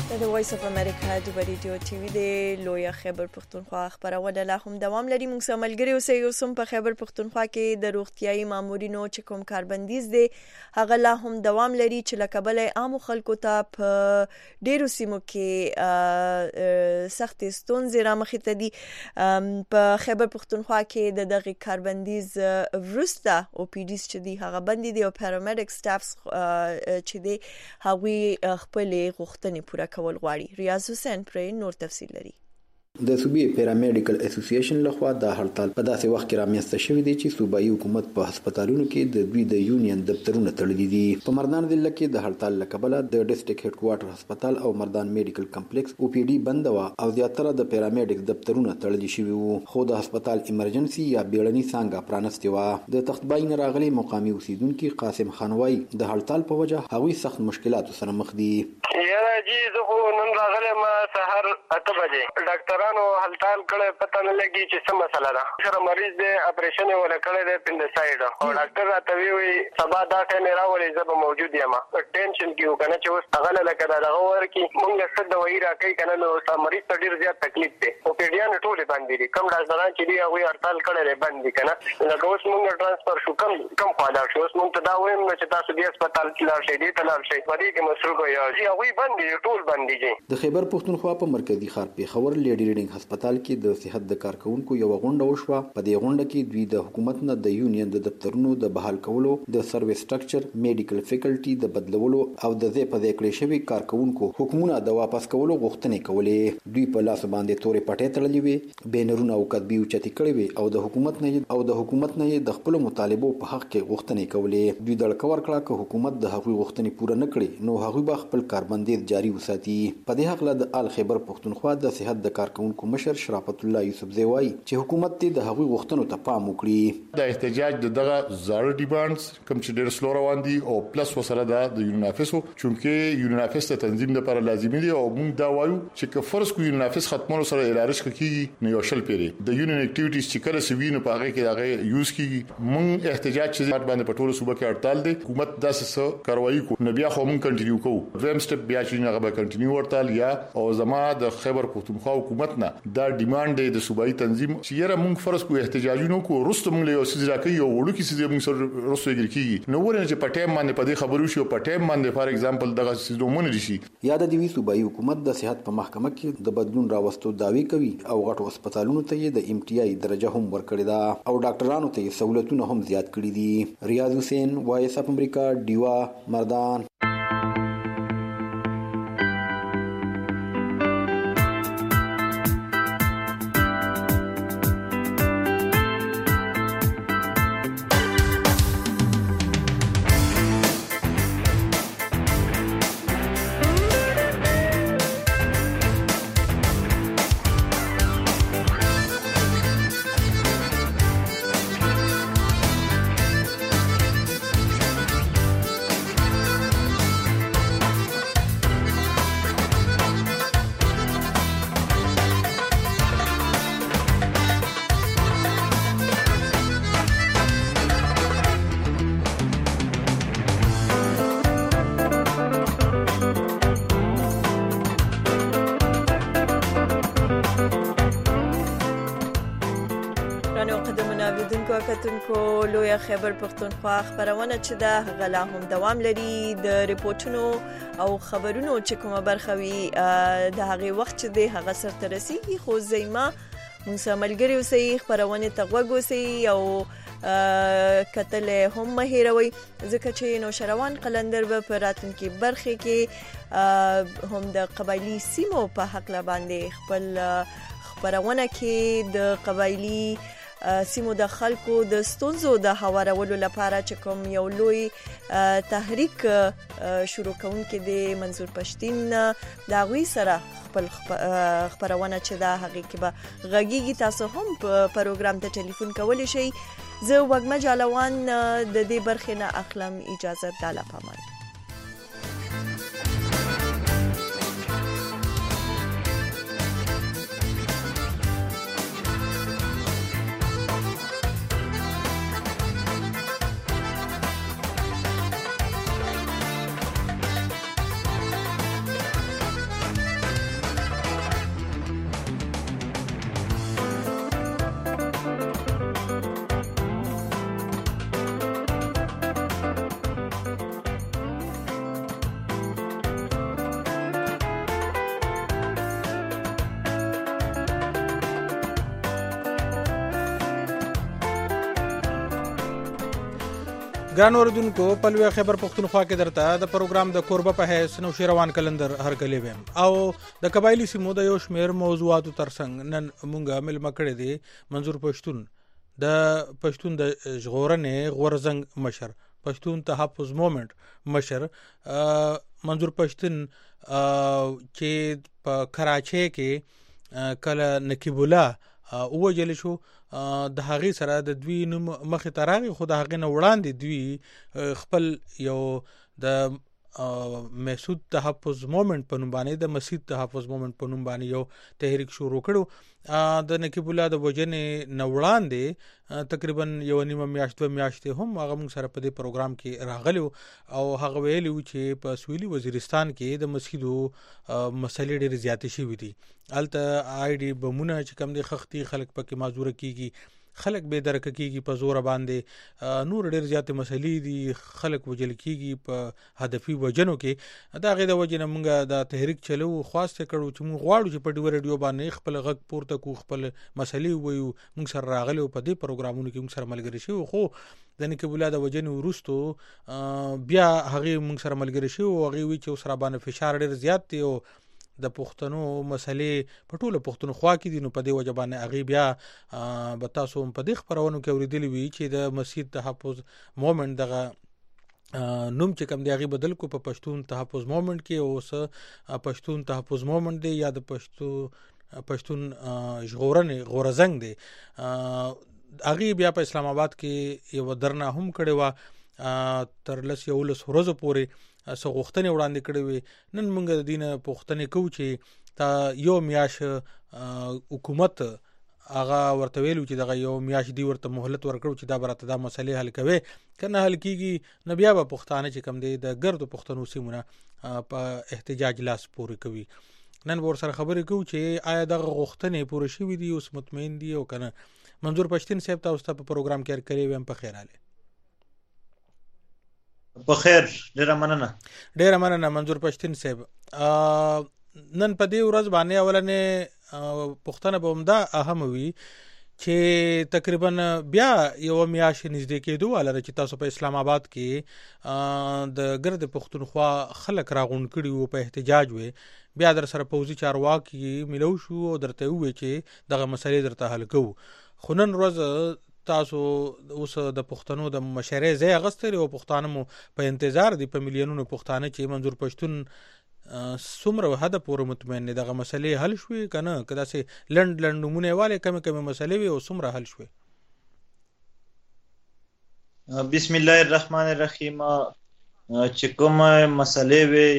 د وایس اف امریکا د ریډیو ټي وي د لوی خیبر پختونخوا خبرونه لا هم دوام لري. موږ سره ملګری اوسئ. اوسم په خیبر پختونخوا کې د روغتيایي مامورینو چې کوم کاربندیز دي هغه لا هم دوام لري چې لکبل عام خلکو ته په ډیرو سیمو کې سخت ستونزې را مخې ته دي. په خیبر پختونخوا کې د دغه کاربندیز ورسته او پی ډیز چې دي هغه بندي دي او پیرامیډیک سټافز چې دي هغوی خپل غوښتنې پوره کول غواړي. ریاض حسین پر نور تفصیل لري. د صوبې پیرامیډیکل اسوسییشن لخوا د هړتال په داسې وخت کې رامنځته شوې دي چې صوبایي حکومت په هسپتالونو کې د دوی د یونین دفترونه تړلي دي. په مردان ضلع کې د هړتال له کبله د ډیسټریکټ هډ کوارټر هسپتال او مردان میډیکل کمپلیکس او پی ډي بند و او زیاتره د پیرامیډیک دفترونه تړلي شوي وو، خو د هسپتال ایمرجنسي یا بیړني څانګه پرانستې وه. د تختبای نه راغلي مقامي اوسیدونکي قاسم خان وایي د هړتال په وجه هغوی سخت مشکلاتو سره مخ دي. یاره جی زه خو نن راغلم سهار اته بجې ډاکټرانو هلتال کړه پته نه لګي چې څه مسله ده. سره مریض دی اپریشن ولا کړی دی پندسایډ او ډاکټر راته وی سبا دا ټیم راولې زه به موجود یم. ټینشن کیو کنه چې اوس هغه لکه دا دغه ورکی مونږ څه دوايي راکې کنه نو سم مریض ته ډیر زیات تکلیف دی او پیډیان ټول باندې دي. کم ډاکټران چې دی هغه هلتال کړی باندې کنه لکه اوس مونږ ترانسفر شو کم کم خواله شو. اوس مونږ ته دا وایم چې تاسو دې هسپتال کې لاړ شئ دې ته لاړ شئ په دې کې مصروف یو هغه باندې ټول باندې دي. د خیبر پختونخوا په مرکزی ښار پیښور لیډي ریډینګ هسپتال کې د صحت د کارکونکو یو غونډه وشوه. په دې غونډه کې دوی د حکومت نه د یونین د دفترونو د بحال کولو، د سرویس سټرکچر، میډیکل فیکلټي د بدلولو او د ځای په ځای کړی شوي کارکونکو حکمونه د واپس کولو غوښتنې کولې. دوی په لاس باندې تورې پټې تړلې وې، بینرونه او کتبې اوچتې کړې وې او د حکومت نه او د حکومت نه د خپل مطالبو په حق کې غوښتنې کولې. دوی د لکور کړه چې حکومت د هغوی غوښتنې پوره نه کړي نو هغوی به خپل کاربندیز جاری وساتي. په دې حق له د آل خیبر پختونخوا د صحت د کارکونکو مشر شرافت الله یوسف زیوای چې حکومت دې د هغوی غوښتنو ته پام وکړي. د احتجاج د دغه زړه ډیمانډز کوم چې ډېر سلو روان دي او پلس وسره د یونافیسو چونکه یونافیس ته تنظیم لپاره لازمي دي او موږ دا وایو چې که فرض کو یونافیس ختمولو سره ارادش کیږي نو یو شل پیری د یونین اکټیویټیز چې کله سوي نو په هغه کې دغه یوز کیږي. موږ احتجاج چې باندې په ټولو صوبه کې هړتال دي حکومت داسې څه کاروایی کو نو بیا خو موږ کنټینیو کوو. دویم سټپ بیا چې هغه به کنټینیو ورتال یا او زما د خیبر پختونخوا حکومت نه دا ډیماند دی د صوبایي تنظیم چې یره موږ فرض کو احتجاجونو کو رستم موږ له سیز راکې او وړو کې سیز موږ سره رسو کیږي نو ورنه چې پټیم باندې په دې خبرو شو پټیم باندې فار ایگزامپل دغه سیزو مونږ شي. یاد دی وی صوبایي حکومت د صحت په محکمه کې د بدلون راوستو داوی کوي او غټو هسپتالونو ته د ام ټي آی درجه هم ورکړې ده او ډاکټرانو ته سہولتونه هم زیات کړې دي. ریاض حسین وایس اف امریکا ډیوا مردان. کتونکو لوی خیبر پختونخوا خبرونه چې دا غلا هم دوام لري. د ریپورتونو او خبرونو چې کومه برخه وي د هغه وخت چې د هغه سره رسیدي خو زېما موږ ملګری اوسئ خبرونه ته غوږ اوسئ او کتل هم مهیروي ځکه چې نو شروان قلندر په راتلونکي برخه کې هم د قبایلی سیمو په حق باندې خپل خبرونه کې د قبایلی سیمو د خلکو د ستونزو د هوارولو لپاره چې کوم یو لوی تحریک شروع کونکي د منظور پښتين دا غوي سره خپل خبرونه چې دا هغه کې به غږیږي. تاسو هم په پروګرام ته ټلیفون کولی شئ. زه وګمه جالوان د دې برخې نه اخلم اجازه. د لا پامان. ګران اوردونکو په لوی خبر پښتونخوا کې درته د پروګرام د کوربه په حیث نو شیروان کلندر هرکلی ویم او د قبایلی سیمو د یو شمیر موضوعاتو ترڅنګ نن مونږه مل مکړه دي منظور پښتون د پښتون د ژغورنې غورزنګ مشر پښتون تحفظ موومېنټ مشر منظور پښتون چې په کراچۍ کې کله نقیب الله او وجل شو د هغې سره د دوی نوم مخې ته راغی خو د هغې نه وړاندې دوی خپل یو د مسعود تحفظ موومېنټ په نوم باندې د مسعود تحفظ موومېنټ په نوم باندې یو تحریک شروع کړو د نقیب الله د وجنې نه وړاندې تقریبا یو نیمه میاشت دوه میاشتې هم هغه موږ سره په دې پروګرام کې راغلی او هغه ویلي و چې په سویلي وزیرستان کې د مسجدو مسلې ډېرې زیاتې شوي دي هلته آی ډي بمونه چې کوم دي خښتي خلک پکې معذوره کېږي خلک بې درکه کېږي په زوره باندې نور ډېر زیاتې مسلې دي خلک وجل کېږي په هدفي وجنو کې د هغې د وجې نه موږ دا تحریک چلو خواسته کړو چې موږ غواړو چې په ډیو ریډیو باندې خپل غږ پورته کړو خپل مسلې ووایو موږ سره راغلي په دې پروګرامونو کې موږ سره ملګري شوي خو د نقیب الله د وجنې وروستو بیا هغې موږ سره ملګري شوي او هغې وایي چې اوس راباندې فشار ډېر زیات دی او د پښتنو مسلې په ټوله پښتونخوا کې دي نو په دې وجه باندې هغې بیا به تاسو هم په دې خپرونو کې اورېدلي وي چې د مسجد تحفظ موومېنټ دغه نوم چې کوم دی هغې بدل کو په پښتون تحفظ موومېنټ کې اوس پښتون تحفظ موومېنټ دی یا د پښتو پښتون ژغورنې غورزنګ دی هغې بیا په اسلام آباد کې یوه درنه هم کړې وه تر لس یولس ورځو پورې څه غوښتنې وړاندې کړې وې نن موږ د دې نه پوښتنې کوو چې تا یو میاشت حکومت هغه ورته ویلو چې دغه یو میاشت دی ورته مهلت ورکړو چې دا به راته دا مسلې حل کوي که نه حل کېږي نو بیا به پښتانه چې کوم دی د ګردو پښتنو سیمونه په احتجاج لاس پورې کوي نن به ورسره خبرې کوو چې آیا دغه غوښتنې پوره شوي دي اوس مطمئن دي او که نه منظور پښتون صاحب تاسو ته په پروګرام کې هرکلی ویم په خیر حالې په خیر ډیره مننه ډیره مننه منظور پښتون صاحب نن په دې ورځ باندې اولنې پښتنه به همدا اهم وي چې تقریبا بیا یو میاشت نږدې کېدو ولر چې تاسو په اسلام آباد کې د ګرد پښتونخوا خلک راغونډ کړي وو په احتجاج وې بیا در سره پوځي چارواکي ملو شو او درته وویل چې دغه مسلې درته حل کوو خو نن ورځ تاسو اوس د پښتنو د مشرې ځای اغستري او پښتانه مو په انتظار دي په میلیونونو پښتانه چې منظور پښتون څومره حد پورې مطمئن دي دغه مسلې حل شوې که نه که داسې لنډ لنډ نومونه یې والې کمې کمې مسلې وي او څومره حل شوې بسم الله الرحمن الرحیم چې کومه مسلې وي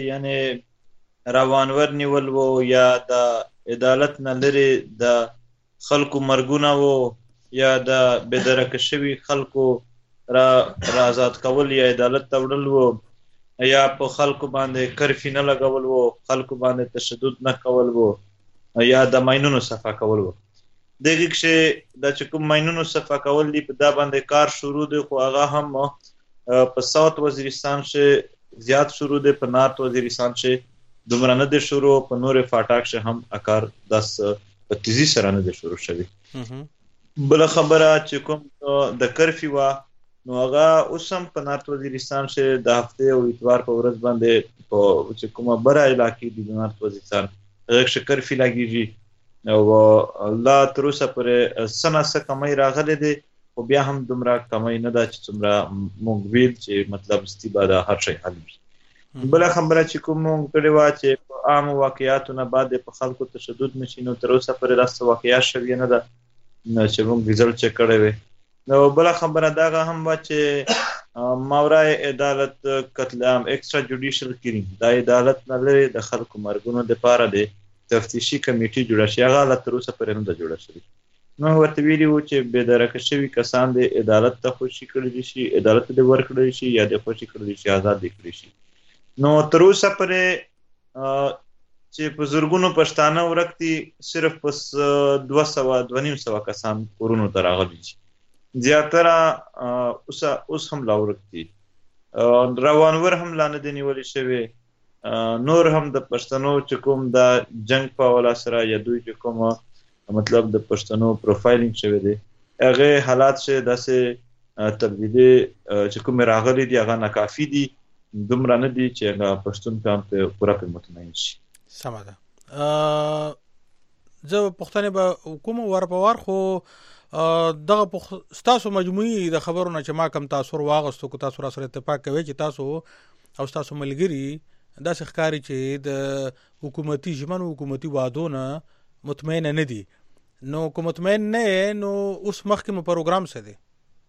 یعنی روانور نیول وو یا د عدالت نه لرې د خلکو مرګونه وو یا د بېدرکه شوي خلکو را آزاد کول یا عدالت ته وړل وو یا په خلکو باندې کرفي نه لګول وو خلکو باندې تشدد نه کول وو یا د ماینونو صفا کول وو دغه کې د چې کوم ماینونو صفا کول دی په دا باندې کار شروع دی خو هغه هم په ساوث وزیرستان کې زیات شروع دی په نارت وزیرستان کې دومره نه دی شروع په نور فاټاک کې هم اکار داس په تیزی سره نه دی شروع شوی بل خبره چې کوم د کرفي وا نو هغه اوس هم په نارت وزیرستان کې د هفته او اتوار په ورځ باندې په چې کومه بره علاقې دي د نارت وزیرستان هغه کې کرفي لګیږي او الله تر اوسه پورې سنه څه کمای راغلی دی خو بیا هم دومره کمای نه ده چې څومره موږ ویل چې مطلب استفاده هر شی حل وي بل خبره چې کوم موږ کړې وه چې په عامو واقعیاتو نه بعد په خلکو تشدد نشي نو تر اوسه پورې داسې واقعیات شوي نه ده چې موږ ریزلټ چک کړی وی نو بل خبره دغه هم و چې ماورای عدالت قتل عام ایکسترا جوډیشل کیرینګ دا عدالت نه لري د خلکو مرګونو د پاره دی تفتیشي کمیټي جوړه شي هغه لا تر اوسه پورې نه ده جوړه شوې نو ورته ویلي وو چې بې درکه شوي کسان د عدالت ته خوشي کړی شي عدالت ته ورکړی شي یا د خوشي کړی شي آزاد کړی شي نو تر اوسه پورې چې په زرګونو پښتانه ورکتي صرف پس دوه سوه دوه نیم سوه کسان کورونو ته راغلي دي زیاتره اوس اوس هم لا ورکتي روانور هم لا نه دي نیولې شوې نور هم د پښتنو چې کوم د جنگ په ولا سره یا دوی چې کوم مطلب د پښتنو پروفایلینګ شوی دی هغه حالات شه داسې تبدیلی چې کوم راغلي دي هغه ناکافي دي، دومره نه دي چې هغه پښتون په هم پوره په مطمئن شي. سمه ده. زه پښتنې به کوم ور په ور خو دغه ستاسو مجموعي د خبرونه چې ما کم تاثر واغستو کو تاسو را سره اتفاق کوي چې تاسو او تاسو ملګری داسې ښکاري چې د حکومتي ژمنو حکومتي وعدونه مطمئن نه دي. نو کوم مطمئن نه نو اوس مخکې مو پروګرام څه دی؟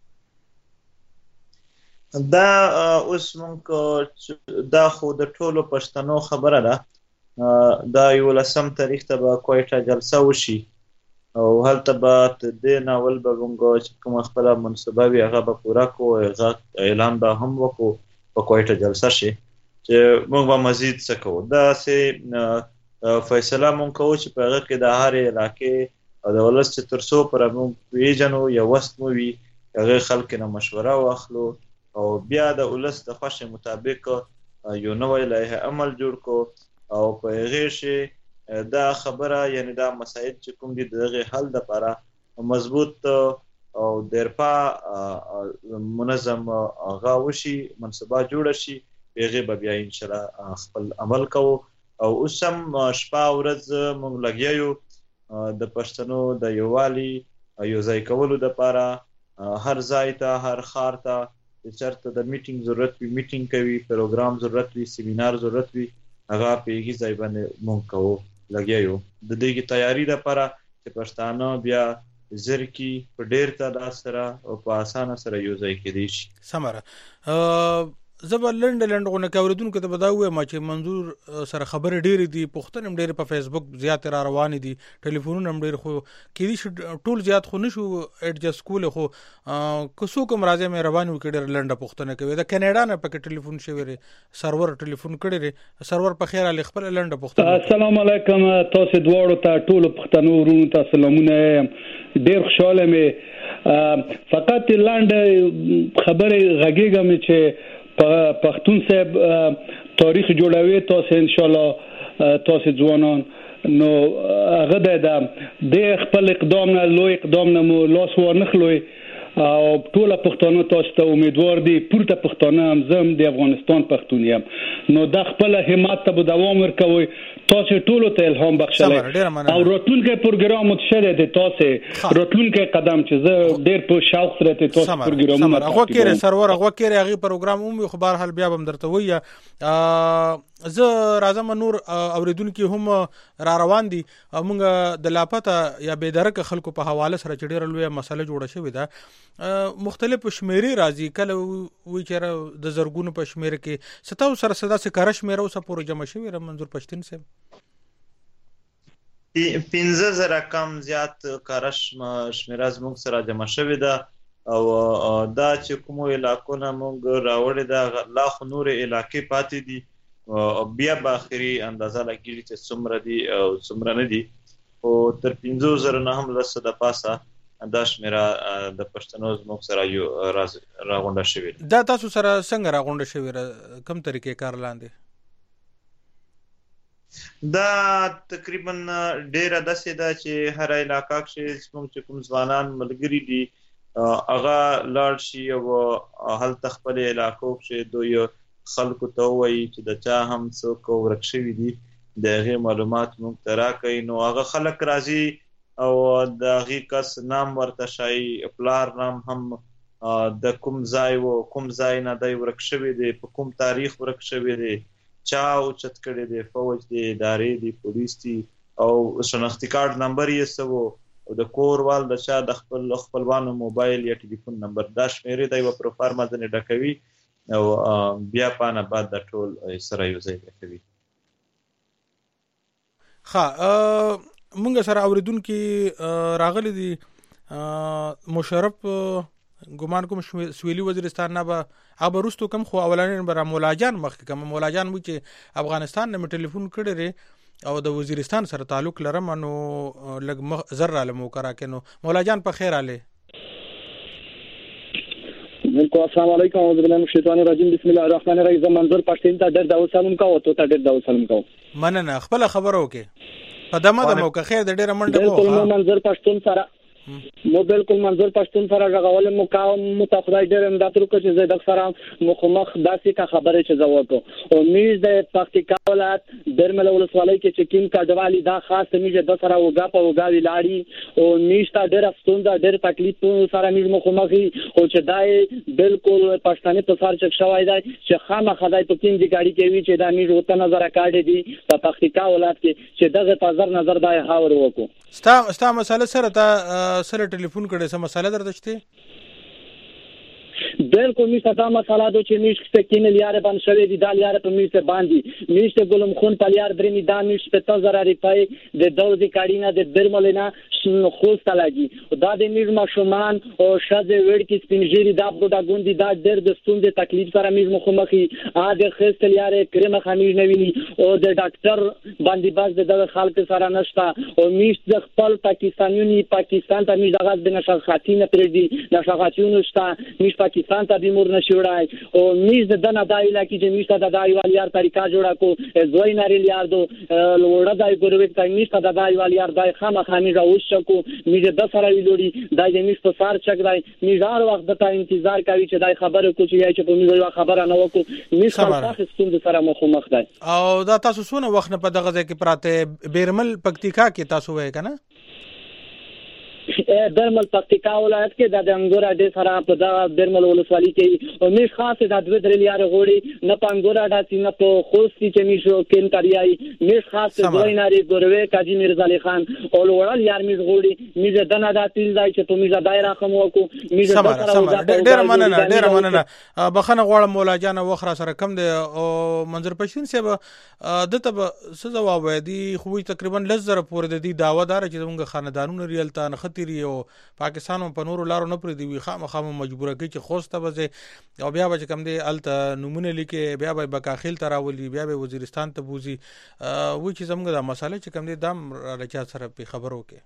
دا اوس مونږ دا خو د ټولو پښتنو خبره ده. دا یولسم تاریخ ته به کویټه جلسه وشي او هلته به د دې ناول به موږ چې کومه خپله منصوبه وي هغه به پوره کړو، هغه اعلان به هم وکړو په کویټه جلسه شي چې موږ به مزید څه کوو. داسې فیصله موږ کوو چې په هغه کې د هرې علاقې او د ولس چې تر څو پوره موږ پوهېژنو یا وست مو وي هغې خلکو نه مشوره واخلو او بیا د ولس د خوښې مطابق یو نوی لایحه عمل جوړ کړو او په هغې شي دا خبره یعنی دا مسایل چې کوم دي د هغې حل دپاره مضبوط او دیرپا منظم هغه وشي، منصوبه جوړه شي، په هغې به بیا انشاءالله خپل عمل کوو. او اوس هم شپه او ورځ موږ لګیا یو د پښتنو د یووالي یو ځای کولو دپاره، هر ځای ته هر ښار ته چې چېرته د میټینګ ضرورت وي میټینګ کوي، پروګرام ضرورت وي، سیمینار ضرورت وي، هغه په هغې ځای باندې مونږ کوو، لګیا یو د دې تیاري دپاره چې پښتانه بیا زر کې په ډېر تعداد سره او په اسانه سره یو ځای کېدی شي. سمره زه به لنډ لنډ غونه کې اورېدونکو ته به دا ووایم چې منظور سره خبرې ډېرې دي، پوښتنې هم ډېرې په فیسبوک زیاتې را روانې دي، ټلیفونونه هم ډېر، خو کېدای شي ټول زیات خو نه شو ایډجسټ کولی، خو که څوک هم راځي مهرباني وکړي ډېره لنډه پوښتنه کوي. د کینیډا نه پکې ټلیفون شوی دی، سرور ټلیفون کړی دی. سرور په خیر علي خپله لنډه پوښتنه. السلام علیکم تاسو دواړو ته ټولو پښتنو ورونو ته سلامونه یم، ډېر خوشحاله مې فقط لنډه خبرې غږېږم چې پښتون صاحب تاریخ جوړوي تاسو ان شاء الله تاسو ځوانان نو هغه د خپل اقدام نه لوی اقدام نه مو لاس ورنخلوي او ټول پښتانه تاسو ته امیدوار دي، پورته پښتانه هم زم د افغانستان پښتون یم، نو د خپل همت ته دوام ورکوي، تاسو ټول ته الهام بخښلای او راتلونکي پروګرام متشدد دي، تاسو راتلونکي قدم چې زه ډېر په شوق سره ته تاسو پروګرامونه هغه کېره سرور هغه کېره هغه پروګرام هم خو بهر حال بیا هم درته وي. زه راځم نور اوریدونکو هم را روان دي، موږ د لاپته یا بېدرکه خلکو په حواله سره چې ډېره لویه مسله جوړه شوې ده، مختلف شمیرې راځي، کله وایي چې د زرګونو په شمیره کې ستاسو سره څه داسې کره شمیره اوسه پورې جمع شوې ده منظور پښتون صاحب؟ پنځه زره کم زیات کره شمیره زموږ سره جمع شوې ده او دا چې کومو علاقو نه موږ راوړې ده لا خو نورې علاقې پاتې دي او بیا به آخري اندازه لګېږي چې څومره دي او څومره نه دي، خو تر پنځو زرو نه هم لس د پاسه دا شمیره د پښتنو زموږ سره یو راغونډه شوې ده. دا تاسو سره څنګه راغونډه شوې ده، کوم طریقې کار لاندې؟ دا تقریبا ډېره داسې ده چې هر علاقه کښې زموږ چې کوم ځوانان ملګري دي هغه لاړ شي او هلته خپل علاقو کښې دوی خلکو ته ووایي چې د چا هم څوک ورک شوي دي د هغې معلومات موږ ته راکوي، نو هغه خلک راځي او د هغې کس نام ورته ښایي، پلار نام هم د کوم ځای و کوم ځای نه دی ورک شوی دی، په کوم تاریخ ورک شوی دی، چا اوچت کړی دی، فوج دی، ادارې دي، پولیس دي او شناختي کارت نمبر یې څه و او د کور وال د چا د خپل خپلوانو موبایل یا ټلیفون نمبر، دا شمیرې دی یوه پروفارما ځینې ډکوي او بیا پانه بعد د ټول سره یو ځای کوي. ښه مونږ سره اوریدونکي راغلي دي، مشرف ګمان کوم سویلي وزیرستان نه به هغه به وروستو کوم، خو اولنی به را مولاجان مخکې کوم مولاجان وایي چې افغانستان نه مې ټلیفون کړی دی او د وزیرستان سره تعلق لرم، نو لږ زر راله مو کرا کې. نو مولاجان په خیر رالی؟ بالکل السلام علیکم اعوذ بالله من الشیطان الرجیم بسم الله الرحمن الرحیم. زه منظور پښتون ته ډېر د سلام کوم او ته ډېر د سلام کوم. مننه، خپل خبرو کې په دمه د موقع خیر د ډېر منډه کوه. بالکل منظور پښتون سره مو بالکل منظور پښتون سره غوول مو کوم متخدای ډېر امداد وکړي چې زه د سره مخمخ داسې کا خبره چې زوکو او میز د پکتیکا ولایت درمل ولسوالۍ کې چې کیم کډوالي دا خاص میز د سره وګا په وګا ویلاړي او میز تا ډېر افسون دا ډېر تکلیف سره میز مخمخي او چې دای بالکل پښتني په سر چې شوای دی چې خامہ خدای په کیم دي گاډي کوي چې دا میز وته نظر کاډي دي په پکتیکا ولایت کې چې دغه تازر نظر دای هاور وکړو ستا ستا مساله سره تا سره ټلیفون کړي سم مساله درته شته بالکل می ستا مساله د چې میش ته کینل یار باندې شوی دی دال یار په میش باندې میش ته ګلم خون په یار درې می دان میش په تاسو زرا ریپای د دوزي کاډینا د درملینا خوست لګي دا د میش مشومان او شاده وړ کې سپینجيري دا په دا ګوندي دا ډېر د ستونزې تکلیف سره میش مخمخي ا د خستل یار کریم خمیز نه ویني او د ډاکټر باندې باز د خلک سره نشتا او میش د خپل پاکستانیونی پاکستان ته میش دغه د نشه خاتینه پرېږدي نشه خاتینو شتا میش پاکستان ته بیمور نشوړای او میز د دنا دایلا کې چې میز د دایوال یار طریقہ جوړا کو زوی ناری یار دو لوړه دای ګوروي ته میز د دایوال یار دای خامہ خامي راوښ کو میز د سره ویلوړي دای د میز په سار چک دای میز هر وخت د تا انتظار کوي چې دای خبره کو چې چې په میز یو خبره نه وکړو میز خاصه ستون سره مخ دی او دا تاسو سونه وخت نه په دغه ځای کې پراته بیرمل پکتیکا کې تاسو وای کنه درمل پکتیکا ولایت کې د انګور اډې سره په د درمل ولسوالۍ کې او میش خاصه د دوه درې لیاره غوړي نه پنګور اډا سینه په خوستي چې میشو کین کاریای میش خاصه دوی ناری ګوروي کاجی میرزا علي خان او وړل یار میش غوړي میز دنا د تیل ځای چې په میز دایره کوم وکړو میز د سره ډېر مننه ډېر مننه بخنه غواړم مولا جان وخره سره کم دی او منظر پښتون سی د ته څه جواب وای دی خو تقریبا لزر پورې د دې داوا دار چې موږ خاندانونو ریالتان خطري او پاکستان په نورو لارو نه پرې دی خامخا مجبوره کوي چې خوسته وځي او بیا به کم دی الته نمونه لیکي بیا به بکاخیل تراولي بیا به وزیرستان ته بوزي و چې زموږ د مسالې چې کم دی دام راچا سره په خبرو کې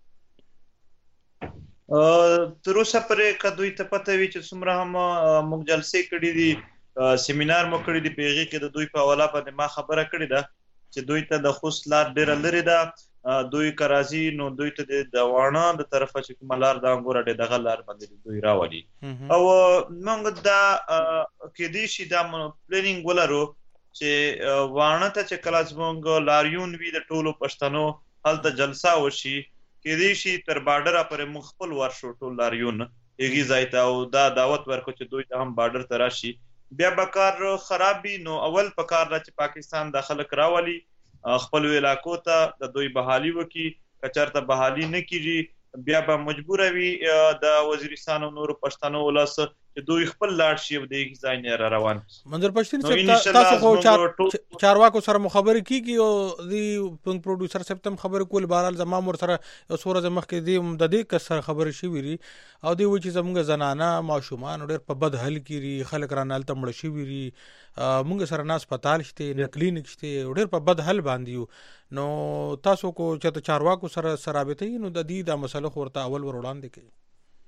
تر اوسه پرې کدوې ته پته وی چې څومره هم موږ جلسې کړې دي سیمینار مو کړی دی پیغه کې د دوی په حواله باندې ما خبره کړې ده چې دوی ته د خوست لار ډېر لري ده دوی کرازي نو دوی ته د وانه د طرفه چې ملار د انګور ډېر دغه لار باندې دوی راوړي او موږ دا کې دي چې دا پلانینګ ولرو چې وانه ته چې کلاس موږ لاریون وی د ټولو پښتنو هلته جلسه وشي کې دي چې تر بارډر پر مخفل ورشو ټول لاریون ایږي ځای ته او دا دعوت ورکو چې دوی ته هم بارډر ته راشي بیا بکار خرابي نو اول پکار را چې پاکستان داخله کراولي خپل علاقو ته د دوی بحالي وکي کچرته بحالي نه کیږي بیا به مجبور وي د وزیرستان او نور پښتنو ولاس چې دوی خپل لاړ شي د یو ځای نه روان منظر پښتون چې تاسو خو چار چارواکو سره مخابره کیږي او دی پنګ پروډوسر سپتم خبر کول بهرال زما مور سره سورز مخ کې دی د دې کسر خبر شي ویری او دی و چې زموږ زنانه ماشومان ډېر په بد حل کیږي خلک رانال تمړ شي ویری موږ سره ناس پتال شته نه کلینیک شته ډېر په بد حل باندې نو تاسو کو چې چارواکو سره سرابطه نو د دې د مسله خورته اول ور وړاندې کوي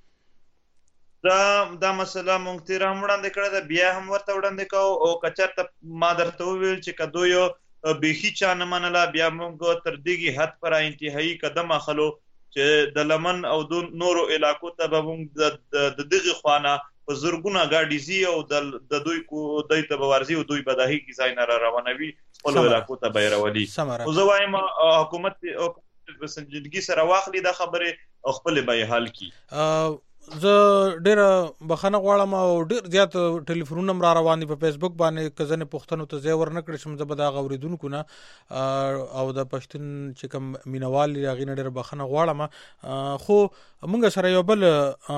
دا دا مسله مونږ تیر هم وړاندې کړه دا بیا هم ورته وړاندې کوو او کچرته ما درته ویل چې کدو یو بهي چا نه منله بیا مونږ تر دغه حد پر انتهایی قدم اخلو چې د لمن او د نورو علاقو ته به مونږ د دغه خوانه په زرګونه گاډي زی او د دوی کو دای ته ورزي او دوی بداهي کی ځای نه روانوي خپل علاقو ته بیرولي او زه وایم حکومت په سنجیدګي سره واخلي دا خبره خپل به حل کی زه ډېر بخنه غواړم او ډېر زیات ټلیفونونه را روان دي په فیسبوک باندې کزنه پښتنو ته ځای ور نه کړی شم زه به دا غوریدونکو نه او د پښتون چې کوم مینوال لري ډېر بخنه غواړم خو موږ سره یو بل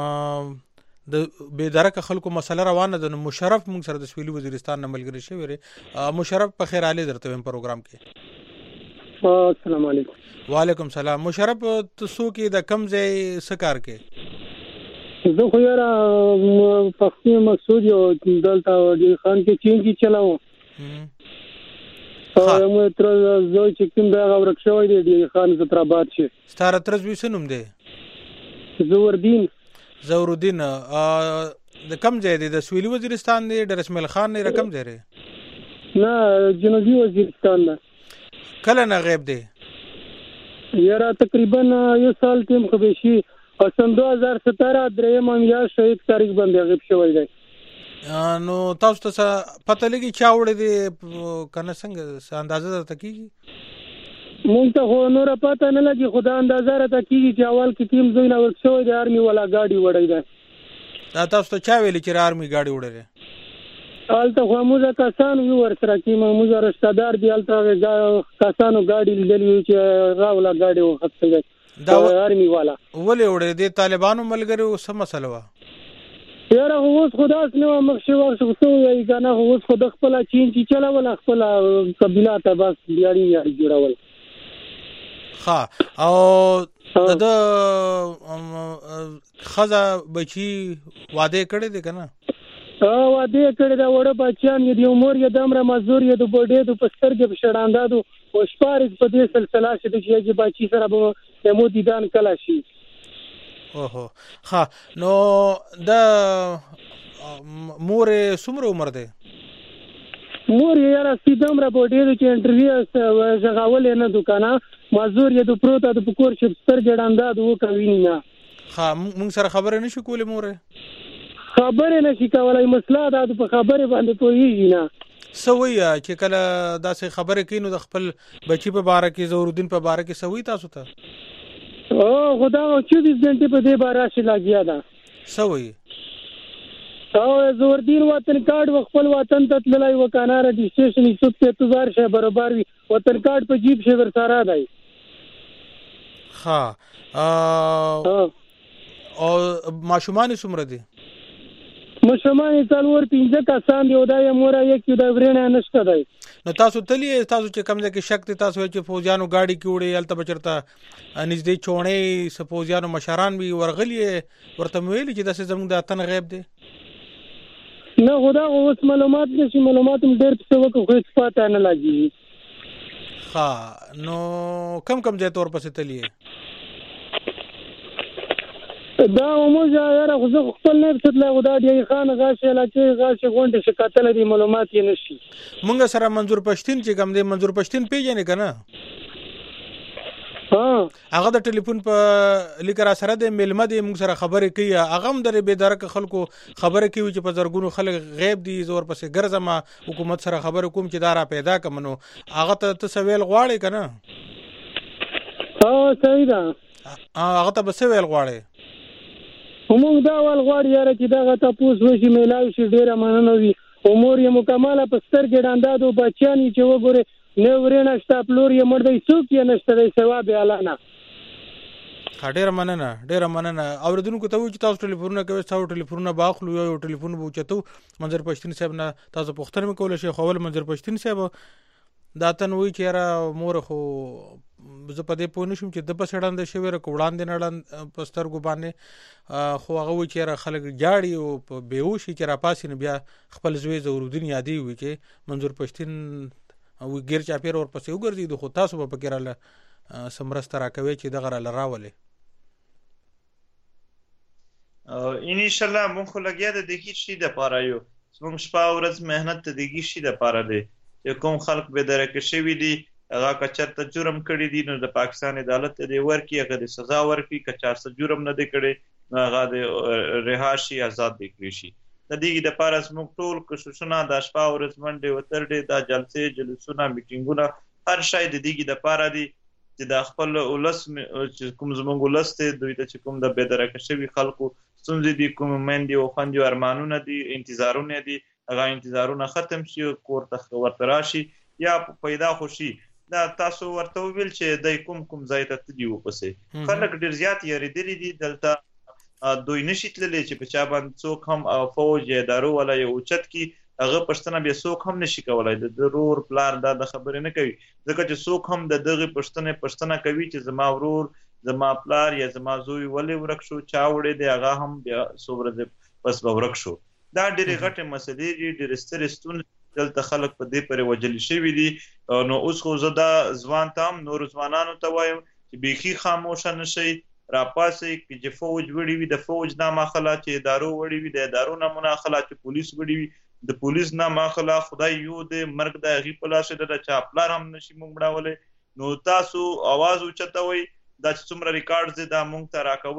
د بيدارکه خلکو مسله روانه ده مشرف موږ سره د سویلي وزیرستان نه ملګری شوی مشرف په خیر علي درته په پروګرام کې السلام علیکم وعلیکم السلام مشرف تاسو کې د کم ځای سکار کې زه خو یاره پښتون مسعود یو دلته د خان کې چین کې چلاو او مو تر زه چې کوم دا ورک شوی دی د خان زتراباد شي ستاره تر زوی سنوم دی زوردین زوردین د کم ځای دی د سویلي وزیرستان دی د رسمل خان نه رقم ځای نه جنوبي وزیرستان نه کله نه غیب دی یاره تقریبا یو سال تیم خو به شي او سن دو هزار ستره درېمه میاشت یک تاریخ باندې غیب شوی دی. نو تاسو ته پته لګي چا وړي دي کنه څنګه اندازه درته کیږي؟ مونږ ته خو نور پته نه لګي، خو دا اندازه راته کیږي چې اول کې کوم ځای نه ورک شوی دی آرمي والا ګاډي وړی دی. دا تاسو ته چا ویلي چې آرمي ګاډي وړی دی؟ هلته خو موږ کسان یو ورسره کې موږ رشتهدار دي، هلته کسانو ګاډي لیدلي وي چې راوله ګاډي وخته دی دا آرمي والا. ولې وړی دی؟ طالبانو ملګري څه مسله وه؟ یاره خو اوس خو داسې نه وه، مخکې وخت خو څه ووایي که نه، خو اوس خو د خپله چین چې چلوله خپله قبیله ته بس بیاړي ویاړي جوړول. ښه، او د ده ښځه بچي واده کړی دی که نه؟ واده یې کړی دا وړه بچیان یې د مور یې دومره مزدور یې د بوډۍ د په سترګې په شړاندادو او شپارس په دې سلسله شي چې یې بچي سره به د مو دیدان کله شي. اوهو ښه، نو د مور څومره عمر دی؟ مور یې یاره سي دومره بوډۍ ده چې انټرویو ژغولې نه دو که نه، مزدور یې د پروته د په کور چې سترګې ړنداد وکوي نه. ښه، موږ سره خبرې نه شي کولی مور یې؟ خبرې نشي کولای، مسله دا په خبرې باندې پوهېږي نه. څه وایي چې کله داسې خبرې کوي نو د خپل بچي په باره کې، زورالدین په باره کې څه وایي تاسو ته؟ او خو دا چوبیس ګنټې په دې باره کې لګیا ده. څه وایي؟ او زورالدین وطن کارډ و خپل وطن ته تللی و که نه، رجسټریشن یې څوک چې اعتبار شی برابر وي، وطن کارډ په جیب شی ورسره دی. ښه، او ماشومان یې څومره دي؟ ماشومان یې څلور پنځه کسان دي، او دا یې موره یک یو د ورېنه نشته دی. نو تاسو تللی تاسو چې کوم ځای کې شک دی، تاسو چې فوجیانو ګاډي کې وړي هلته به چېرته نږدې چوڼۍ څه فوجیانو مشران وي ورغلي ورته مې ویلي چې داسې زموږ د اتن غیب دی؟ نه خو دا خو اوس معلومات نشي، معلومات هم ډېر پسې وکړو خو هېڅ پته نه لګېږي. ښه، نو کم کم ځای ته ورپسې تللی یې؟ دا موږ یاره خو زه خپل نه یم تللی، خو دا ډیایي خان غاشي علاقې غاشي غونډې چې کتلی دي معلومات یې نشي. مونږ سره منظور پښتین چې کوم دی، منظور پښتین پیژنې که نه؟ هغه د ټلیفون په لیکه را سره دی، میلمه دی، موږ سره خبرې کوي، هغه هم درې بېدرکه خلکو خبرې کوي چې په زرګونو خلک غیب دي، زه ورپسې ګرځم، حکومت سره خبرې کوم چې دا را پیدا کړم. نو هغه ته ته څه ویل غواړې که نه؟ صحیح ده، هغه ته به څه ویل غواړې؟ موږ دا ول غواړو یاره چې دغه تپوس وشي، میلاو شي، ډېره مننه وي. امور یې مکمله په سترګې ړنداد او بچیان یې چې وګورې نه ورېنه شته، پلور یې مړ دی، څوک یې نشته دی سوا بې اعلانه. ښه، ډېره مننه ډېره مننه. اورېدونکو ته وایو چې تاسو ټلیفونونه کوئ، تاسو ټلیفونونه به اخلو، یو یو ټلیفون به اوچتو. منظر پښتین صاحب نه تاسو پوښتنه مې کولی شئ، خو اول منظر پښتین صاحب دا تن وایي چې یاره مور خو زه په دې پوه نه شوم چې ده پسې ړنده شوې که وړاندې نه ړند په سترګو باندې، خو هغه وایي چې یاره خلک جاړي او په بېهوش شي چې راپاسي نو بیا خپل زوی زورالدین یادوي وي چې منظور پښتین ګیر چاپېره ورپسې وګرځېدو، خو تاسو به پکې راله څه مرسته راکوئ چې دغه راله راولئ. انشاءالله مونږ خو لګیا د دغې شي دپاره یو، زموږ شپه ورځ محنت د دغې شي دپاره دی چې کوم خلک بېدرکه شوي دي، هغه که چېرته جرم کړي دي نو د پاکستان عدالت ته دې ورکړي، هغه د سزا ورکړي، که چا څه جرم نه دی کړی نو هغه د رها شي، آزاد دې کړي شي. د دې دپاره زموږ ټول کوششونه دا شپه ورځ منډې وترډې، دا جلسې جلوسونه میټینګونه هر شی د دې دپاره دي چې دا خپل ولس چې کوم زموږ ولس دی دوی ته چې کوم د بېدرکه شوي خلکو ستونزې دي، کوم میندې او خویندې ارمانونه دي، انتظارونه دي، هغه انتظارونه ختم شي، کور ته ورته راشي یا پیدا خو شي. دا تاسو ورته وویل چې دی کوم کوم ځای ته تلي ورپسې، خلک ډېر زیات یارېدلي دي، دلته دوی نشي تللی چې په چا باندې څوک هم فوج یا ادارو والا یو اوچت کړي، هغه پوښتنه بیا څوک هم نشي کولی، د ورور پلار دا د خبرې نه کوي، ځکه چې څوک هم د دغې پوښتنې پوښتنه کوي چې زما ورور زما پلار یا زما زوی ولې ورک شو، چا وړی دی، هغه هم بیا څو ورځې پس به ورک شو. دا ډېرې غټې مسلې دي، ډېرې سترې ستونزې دلته خلک په دې پورې وجلي شوي دي. نو اوس خو زه دا ځوان ته هم نورو ځوانانو ته وایم چې بیخي خاموشه نشئ، راپاسئ، که چې فوج وړي وي د فوج نام اخله، چې ادارو وړي وي د ادارو نامونه اخله، چې پولیس وړي وي د پولیس نام اخله. خدای یو دی، مرګ د هغې په لاس ده، چا پلار هم نشي موږ مړولی. نو تاسو اواز اوچتوئ، دا چې څومره ریکارډز دی دا موږ ته راکوئ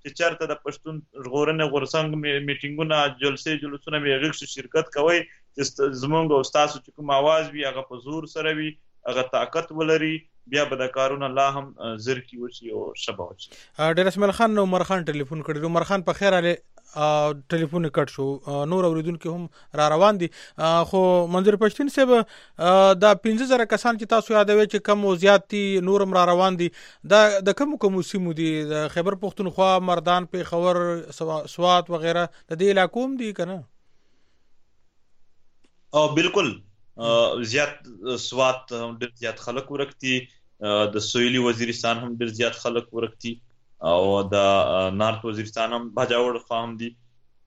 چې چرته د پښتون ژغورنې غورځنګ میټینګونه جلسې جلوسونه به غږ شرکت کوي چې زمونږ او تاسو چې کوم आवाज وي هغه په زور سره وي هغه طاقت ولري بیا به د کارونه لا هم زر کی وشي او شبا وشي. ډیر اسماعیل خان نو عمر خان ټلیفون کړی. عمر خان په خیر علي ټلیفون کټ شو. نور اوریدونکو هم را روان دي خو منظور پښتون صاحب دا پنځه زره کسان چې تاسو یادوي چې کم او زیات دي نور هم را روان دي دا د کوم کوم سیمو دي د خیبر پختونخوا مردان پیښور سوات وغیرہ د دې علاقو هم دي کنه؟ او بالکل زیات سوات هم ډیر زیات خلک ورکتي د سویلی وزیرستان هم ډیر زیات خلک ورکتي او د نارت وزیرستان هم باجوړ خام دي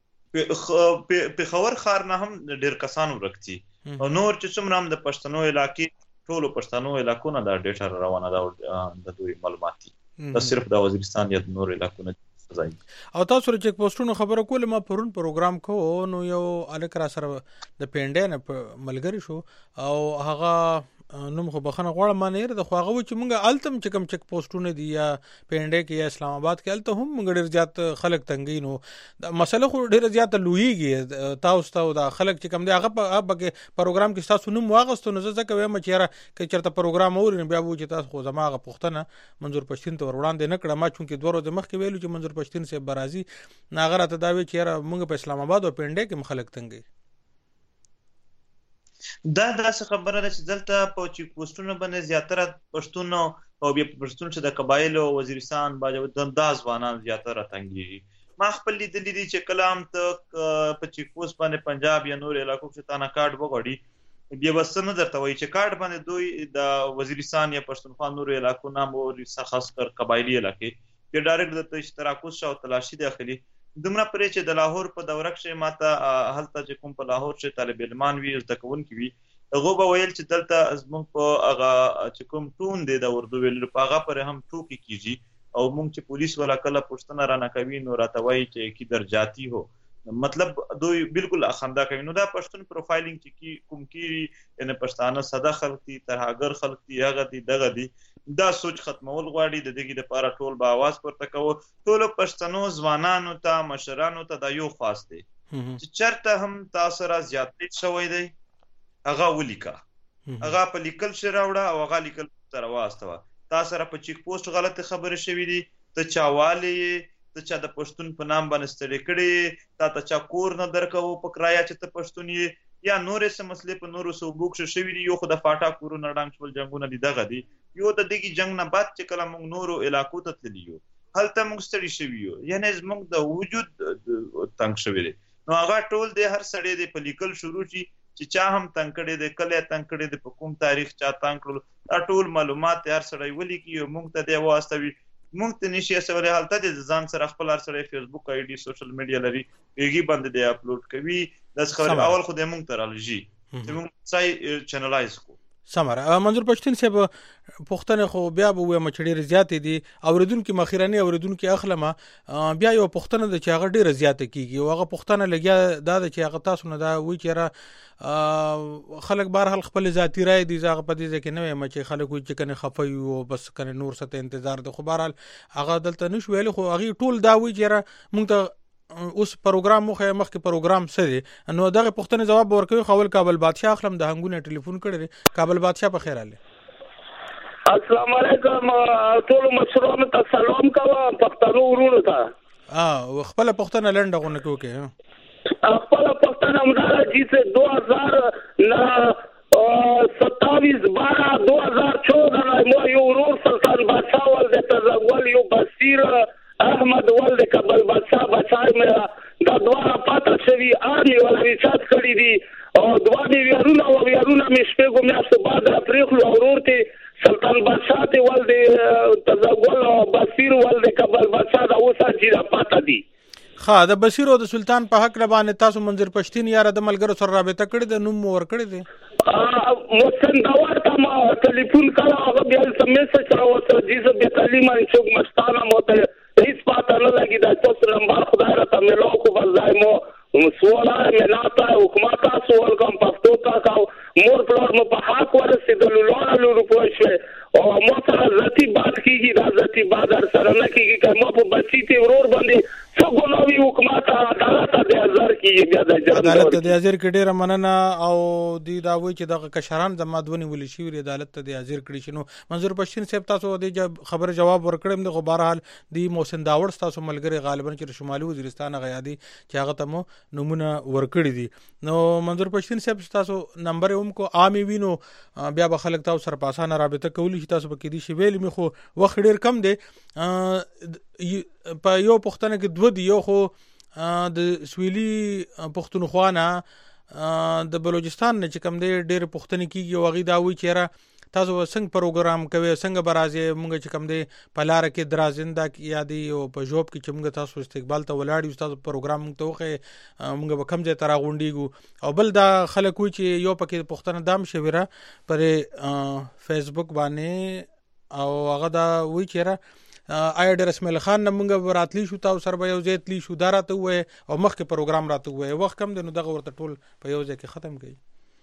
په خور خار نه هم ډیر کسان ورکتي او نور چې څومره هم د پښتنو علاقې ټولو پښتنو علاقو نه دا ډیټا روانه ده د دوی معلوماتي دا صرف د وزیرستان یا د نور علاقو نه ځای. او تاسو ر چیک پوسټونو خبره کوله ما پرون پروګرام کو نو یو الک را سره د پینډې نه ملګری شو او هغه نوم خو بخنه غواړم ما نه د خو هغه چې مونږه التم چې کم چیک پوسټونه دی یا پینډې کې یا اسلام آباد کې الته هم مونږ ډیر زیات خلک تنګي نو د مسله خو ډیر زیات لویږي تاسو ته دا خلک چې کم دی هغه په پروګرام کې تاسو نوم واغستو نو زه ځکه وایم چې را کې چرته پروګرام اورین بیا وو چې تاسو خو زماغه پښتنه منظور پښتون ته وړاندې نه کړم ما چونکې دوه ورځې مخکې ویلو چې منظور پښتون سه برازي ناغره ته دا وی چې را مونږ په اسلام آباد او پینډې کې مخالک تنګي. دا داسې خبره ده چې دلته په چیک پوسټونو باندې زیاتره پښتون او بیا پښتون چې د قبایل او وزیرستان باندې د داز ځوانان زیاتره تنګي. ما خپل لیدلې دي چې کلام ته په چیک پوسټ باندې پنجاب یا نور علاقو کې تانا کارت وغوړي بیا وسنه درته وایي چې کارت باندې دوی د وزیرستان یا پښتونخوا نور علاقو نام او خاص کر قبایلی علاقې کې ډایرکټ د اشتراکوس او تلاشي داخلي دومره پرې چې د لاهور په دوره کې ماته هلته چې کوم په لاهور چې طالب علمان وي زده کوونکي وي هغه به ویل چې دلته زموږ په هغه چې کوم ټون دی د اردو ویلو په هغه پر هم ټوکی کیږي او موږ چې پولیس ولا کله پښتنه را نه کوي نو راته وایي چې کی درجاتی هو مطلب دوی بالکل اخنده کوي. نو دا پښتون پروفایلینګ چې کی کوم کی ان پښتانه صدا خلک دي ترهاګر خلک دي هغه دي دغه دي دا سوچ ختمول غواړي د دې لپاره ټول به आवाज پورته کوو ټول پښتنو ځوانانو ته مشرانو ته دا یو خاص دی چې چرته هم تاسو را زیاتې شوی دی هغه ولیکا هغه په لیکل شراوړه او هغه لیکل تر واستوه تاسو را په چیک پوسټ غلطه خبره شوې دي ته چاواله ته چا د پښتون په نام باندې ستړي کړي تا ته چا کور نه درکو په کرایا چې ته پښتون یې یا نورې څه مسلې په نورو صوبوک شوي دي یو خو د فاټا کورونه ډانګ شول جنگونه دي دغه دي یو د دغه جنگ نه بعد چې کله موږ نورو علاقو ته تللی یو هلته موږ ستړي شوي یو یعنی زموږ د وجود تنګ شوی دی نو هغه ټول د هر سړی د پلیکل شروع شي چې چا هم تنګ کړي د کله تنګ کړي د کوم تاریخ چا تنګ کړل دا ټول معلومات هر سړی ولیکي او موږ ته دی واستوي موږ ته نشي اسوله حالت د ځان سره خپل هر سره فیسبوک آی ډي سوشل میډیا لري ایږي باندې دی اپلوډ کوي د خبر اول خو د موږ تر الجی چې موږ ځای چینلایز کو سمره. منظور پښتون صاحب پښتنه خو بیا به وې مچډیر زیات دي اوریدونکو مخیرانی اوریدونکو اخلمه بیا یو پښتنه د چاغه ډیر زیات کیږي او هغه پښتنه لګیا دا د چې هغه تاسو نه دا وی چیرې خلک بهر حل خپل ذاتی رائے دي زغه په دې کې نه مچ خلک وي چې کنه خفي او بس کنه نور ست انتظار د خو بهر حل هغه دلته نشو ویل خو هغه ټول دا وی چیرې مونږ ته اوس پروګرام مخه مخکې پروګرام سره نو دغه پښتنه جواب ورکوي خول کابل بادشاہ اخلم د هنګونه ټلیفون کړی کابل بادشاہ په خیر اله السلام علیکم ټول مشرانو ته سلام کوم پښتنو ورونو ته اه خپل پښتنه لنډه غونه کوي خپل پښتنه مدار چې دو هزار نه ستاویس بارہ دو ہزار چودہ مو یو ورور سلطان بادشاہ ول د تزول یو بصیر احمد ول د کابل بادشاہ بچای مې دا دوه پاتې شوی اړي ول ریچارج کړی دي او دوه دی ورونه او ورونه مې شپه کوم میاشتې بعد پرېخلو ورور ته سلطان بادشاہ ته ول د تزول او بصیر ول د کابل بادشاہ دا اوسه چې پاتې دي خا د بصیر او د سلطان په حق باندې تاسو منظر پښتين یاره د ملګرو سره رابطه کړې د نوم ور کړې دي موسن داور ته ما ټلیفون کړه هغه بیا سم میسج راوته چې زه به تعلیم ان څوک مستانه موته هیڅ پاته نه لګی دا تاسو نمبر خدای را ته ملو کو بځای مو سواله مناته حکومت سوال کوم پښتو کا کا مور پلور مو په حق ورسېدل لوړ لوړ پوښښ او مو سره ذاتی بات کی کیږي د ذاتی بازار سره نه کیږي کما په بسیتي ورور باندې څو نوې حکومت عدالت د هزار کیږي بیا د عدالت د هزار کې ډیره مننه او دی دا وایي چې د کشران د مادونی ولې شي عدالت د هزار کړي شنو منظور پښتون صاحب تاسو د خبر جواب ورکړم د خبرحال دی محسن داوړ تاسو ملګری غالبا چې شمالي وزیرستان غیادي چې هغه تمو نمونه ورکړي دي نو منظور پښتون صاحب تاسو نمبر هم کو عامي وینو بیا به خلک تاسو سره پاسانه رابطه کولی شي تاسو به کې دي شی ویل می خو وخت ډیر کم دی په یو پښتنه کې دوه دی یو خو د سویلي پښتونخوا نه د بلوچستان نه چې کم دی ډیر پښتنه کیږي او غي دا وی چیرې تاسو څنګه پروګرام کوي څنګه برازي مونږ چې کم دی په لار کې درازنده یادي او په جوب کې چې مونږ تاسو استقبال ته ولاړ تاسو پروګرام مونږ ته وخه مونږ به کم ځای تر غونډیګو او بل دا خلک وي چې یو پکې پښتنه دام شویره پر فیسبوک باندې او هغه دا وی چیرې آی ډیر اسماعیل خان نمنګ راتلی شو تاسو سره به یو ځای تلی شو دراته وای او مخکې پروګرام راته وای وخت کم دی نو دغه ورته ټول په یو ځای کې ختم کړي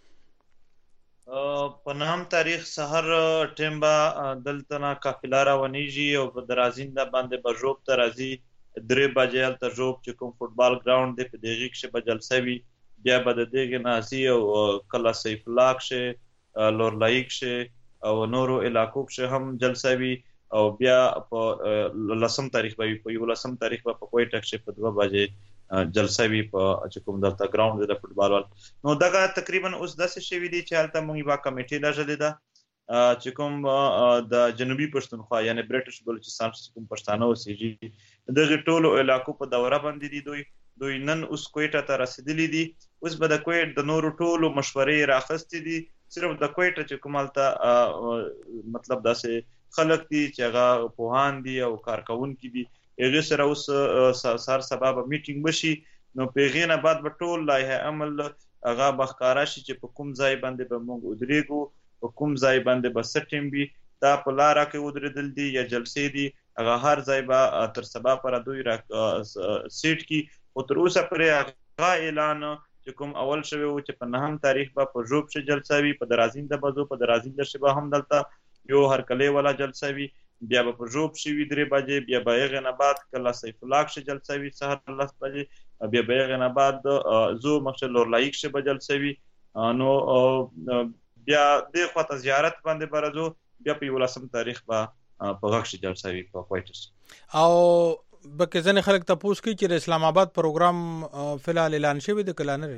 په نهم تاریخ سحر ټیمبا دلتنا قافله راونیږي او په درازینده باندې بجوب ته راځي درې بجې هلته جوب چې کوم فوټبال ګراوند دی په دغه کې به جلسه وي بیا به د دغه نازي او کلا سیف الله کې لور لایک شه او نورو علاقو کې هم جلسه وي او بیا په لسم تاریخ به په یو لسم تاریخ به په کوټه کې په دوه بجې جلسه وی په چې کوم دلته ګراوند د فوټبال وال نو دغه تقریبا اوس داسې شوی دی چې هلته موږ با کمیټه لږه ده چې کوم د جنوبي پښتونخوا یعنی برټش بلوچستان چې کوم پښتانه اوسېږي دغه ټولو علاقو په دوره باندې دي دوی دوی نن اوس کوټه ته رسیدلی دي اوس به د کوټ د نورو ټولو مشورې راخستې دي صرف د کوټه چې کومالته مطلب داسې خلک دي چې هغه پوهان دي او کارکونکي دي هغه سره اوس سار سبب میټینګ وشي نو پیغې نه بعد به ټول لایحه عمل هغه بخکارا شي چې په کوم ځای باندې به موږ ودرېګو په کوم ځای باندې به سټیم وي دا په لاره کې ودرېدل دي یا جلسې دي هغه هر ځای به تر سبا پر دوی را سیټ کی او تر اوسه پرې هغه اعلان چې کوم اول شوی و چې په نهم تاریخ به په جوب شه جلسه وي په درازینده بازو په درازینده شبه هم دلته یو هر کله والا جلسه وی بیا به په جوب شي وی درې بجې بیا به یې نه بعد کله سیف الله شه جلسه وی سحر لس بجې بیا به یې نه بعد زو مخشه لور لایک شه به جلسه وی نو بیا د خواته زیارت باندې برازو بیا په ولسم تاریخ به په غږ شه جلسه وی په کوټس او بکه ځنه خلک تاسو کې چې اسلام آباد پروګرام فلحال اعلان شوی د کلانره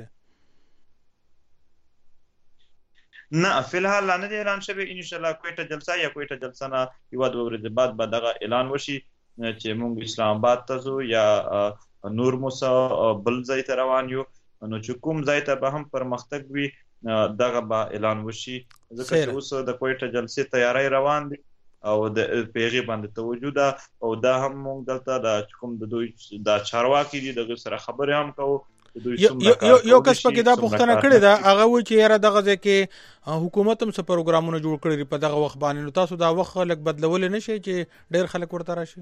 نه فلحال نه دی اعلان شوی ان شاء الله کوټه جلسه یا کوټه جلسه نه یو د ورځې بعد به دغه اعلان وشي چې موږ اسلام آباد ته ځو یا نور موسی بل ځای ته روان یو نو چې کوم ځای ته به هم پرمختګ وي دغه به اعلان وشي ځکه چې اوس د کوټه جلسې تیاری روان دي او د پیغي باندې توجه ده او دا هم موږ دلته د کوم د دوی د چارواکي دي دغه سره خبرې هم کوو یو یو کس پکې دا پوښتنه کړې ده هغه و چې یاره دغه ځکه حکومت هم څه پروګرامونه جوړ کړی په دغه وخت باندې نو تاسو دا وخت لک بدلول نه شي چې ډېر خلک ورته راشي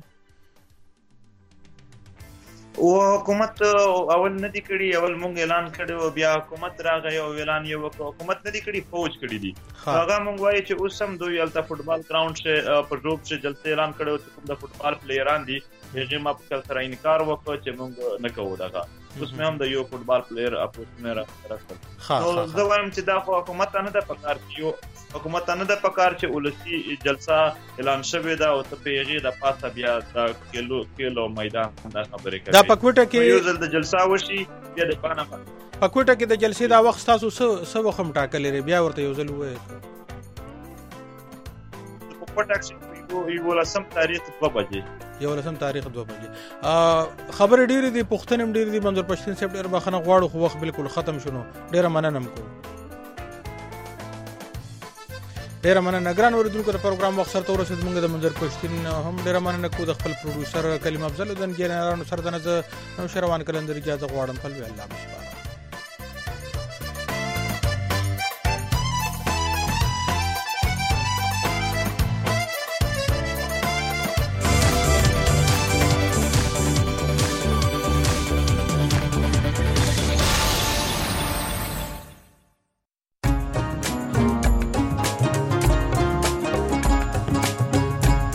او حکومت اول نه دی کړی اول مونږ اعلان کړو بیا حکومت راغی او اعلان یو حکومت نه دی کړی فوج کړی دی هغه مونږ وایي چې اوس هم دوی الته فوټبال ګراوند شه په جوب شه جلسه اعلان کړو چې کوم د فوټبال پلیران دي هغه ما په سره انکار وکړ چې مونږ نه کوو دغه اوس مې هم د یو فوټبال پلیر اپوز مې راځي نو زه وایم چې دا خو حکومت نه د پکار کیو حکومت نه د پکار چې ولسی جلسه اعلان شوه دا او ته پیغه د پاسه بیا د کیلو کیلو میدان دا خبره کوي دا پکوټه کې یو ځل د جلسه وشي بیا د پانه پکوټه کې د جلسې دا وخت تاسو څه وخت ټاکل لري بیا ورته یو ځل وې پکوټه کې یو لسم تاریخ دوه بجې یو لسم تاریخ دوه بجې خبر ډیره دی پښتنم ډیره دی منظور پښتون صاحب ډیر بخنه غواړو خو وخت بالکل ختم شونه ډیره مننم کو ډیره مننه ګران اوریدونکو د پروګرام وخت سره ورسېد موږ د منظور پښتون هم ډیره مننه کو د خپل پروډوسر کلیم افضل دن ګرانو سره د نو شروان کلندر اجازه غواړم خپل الله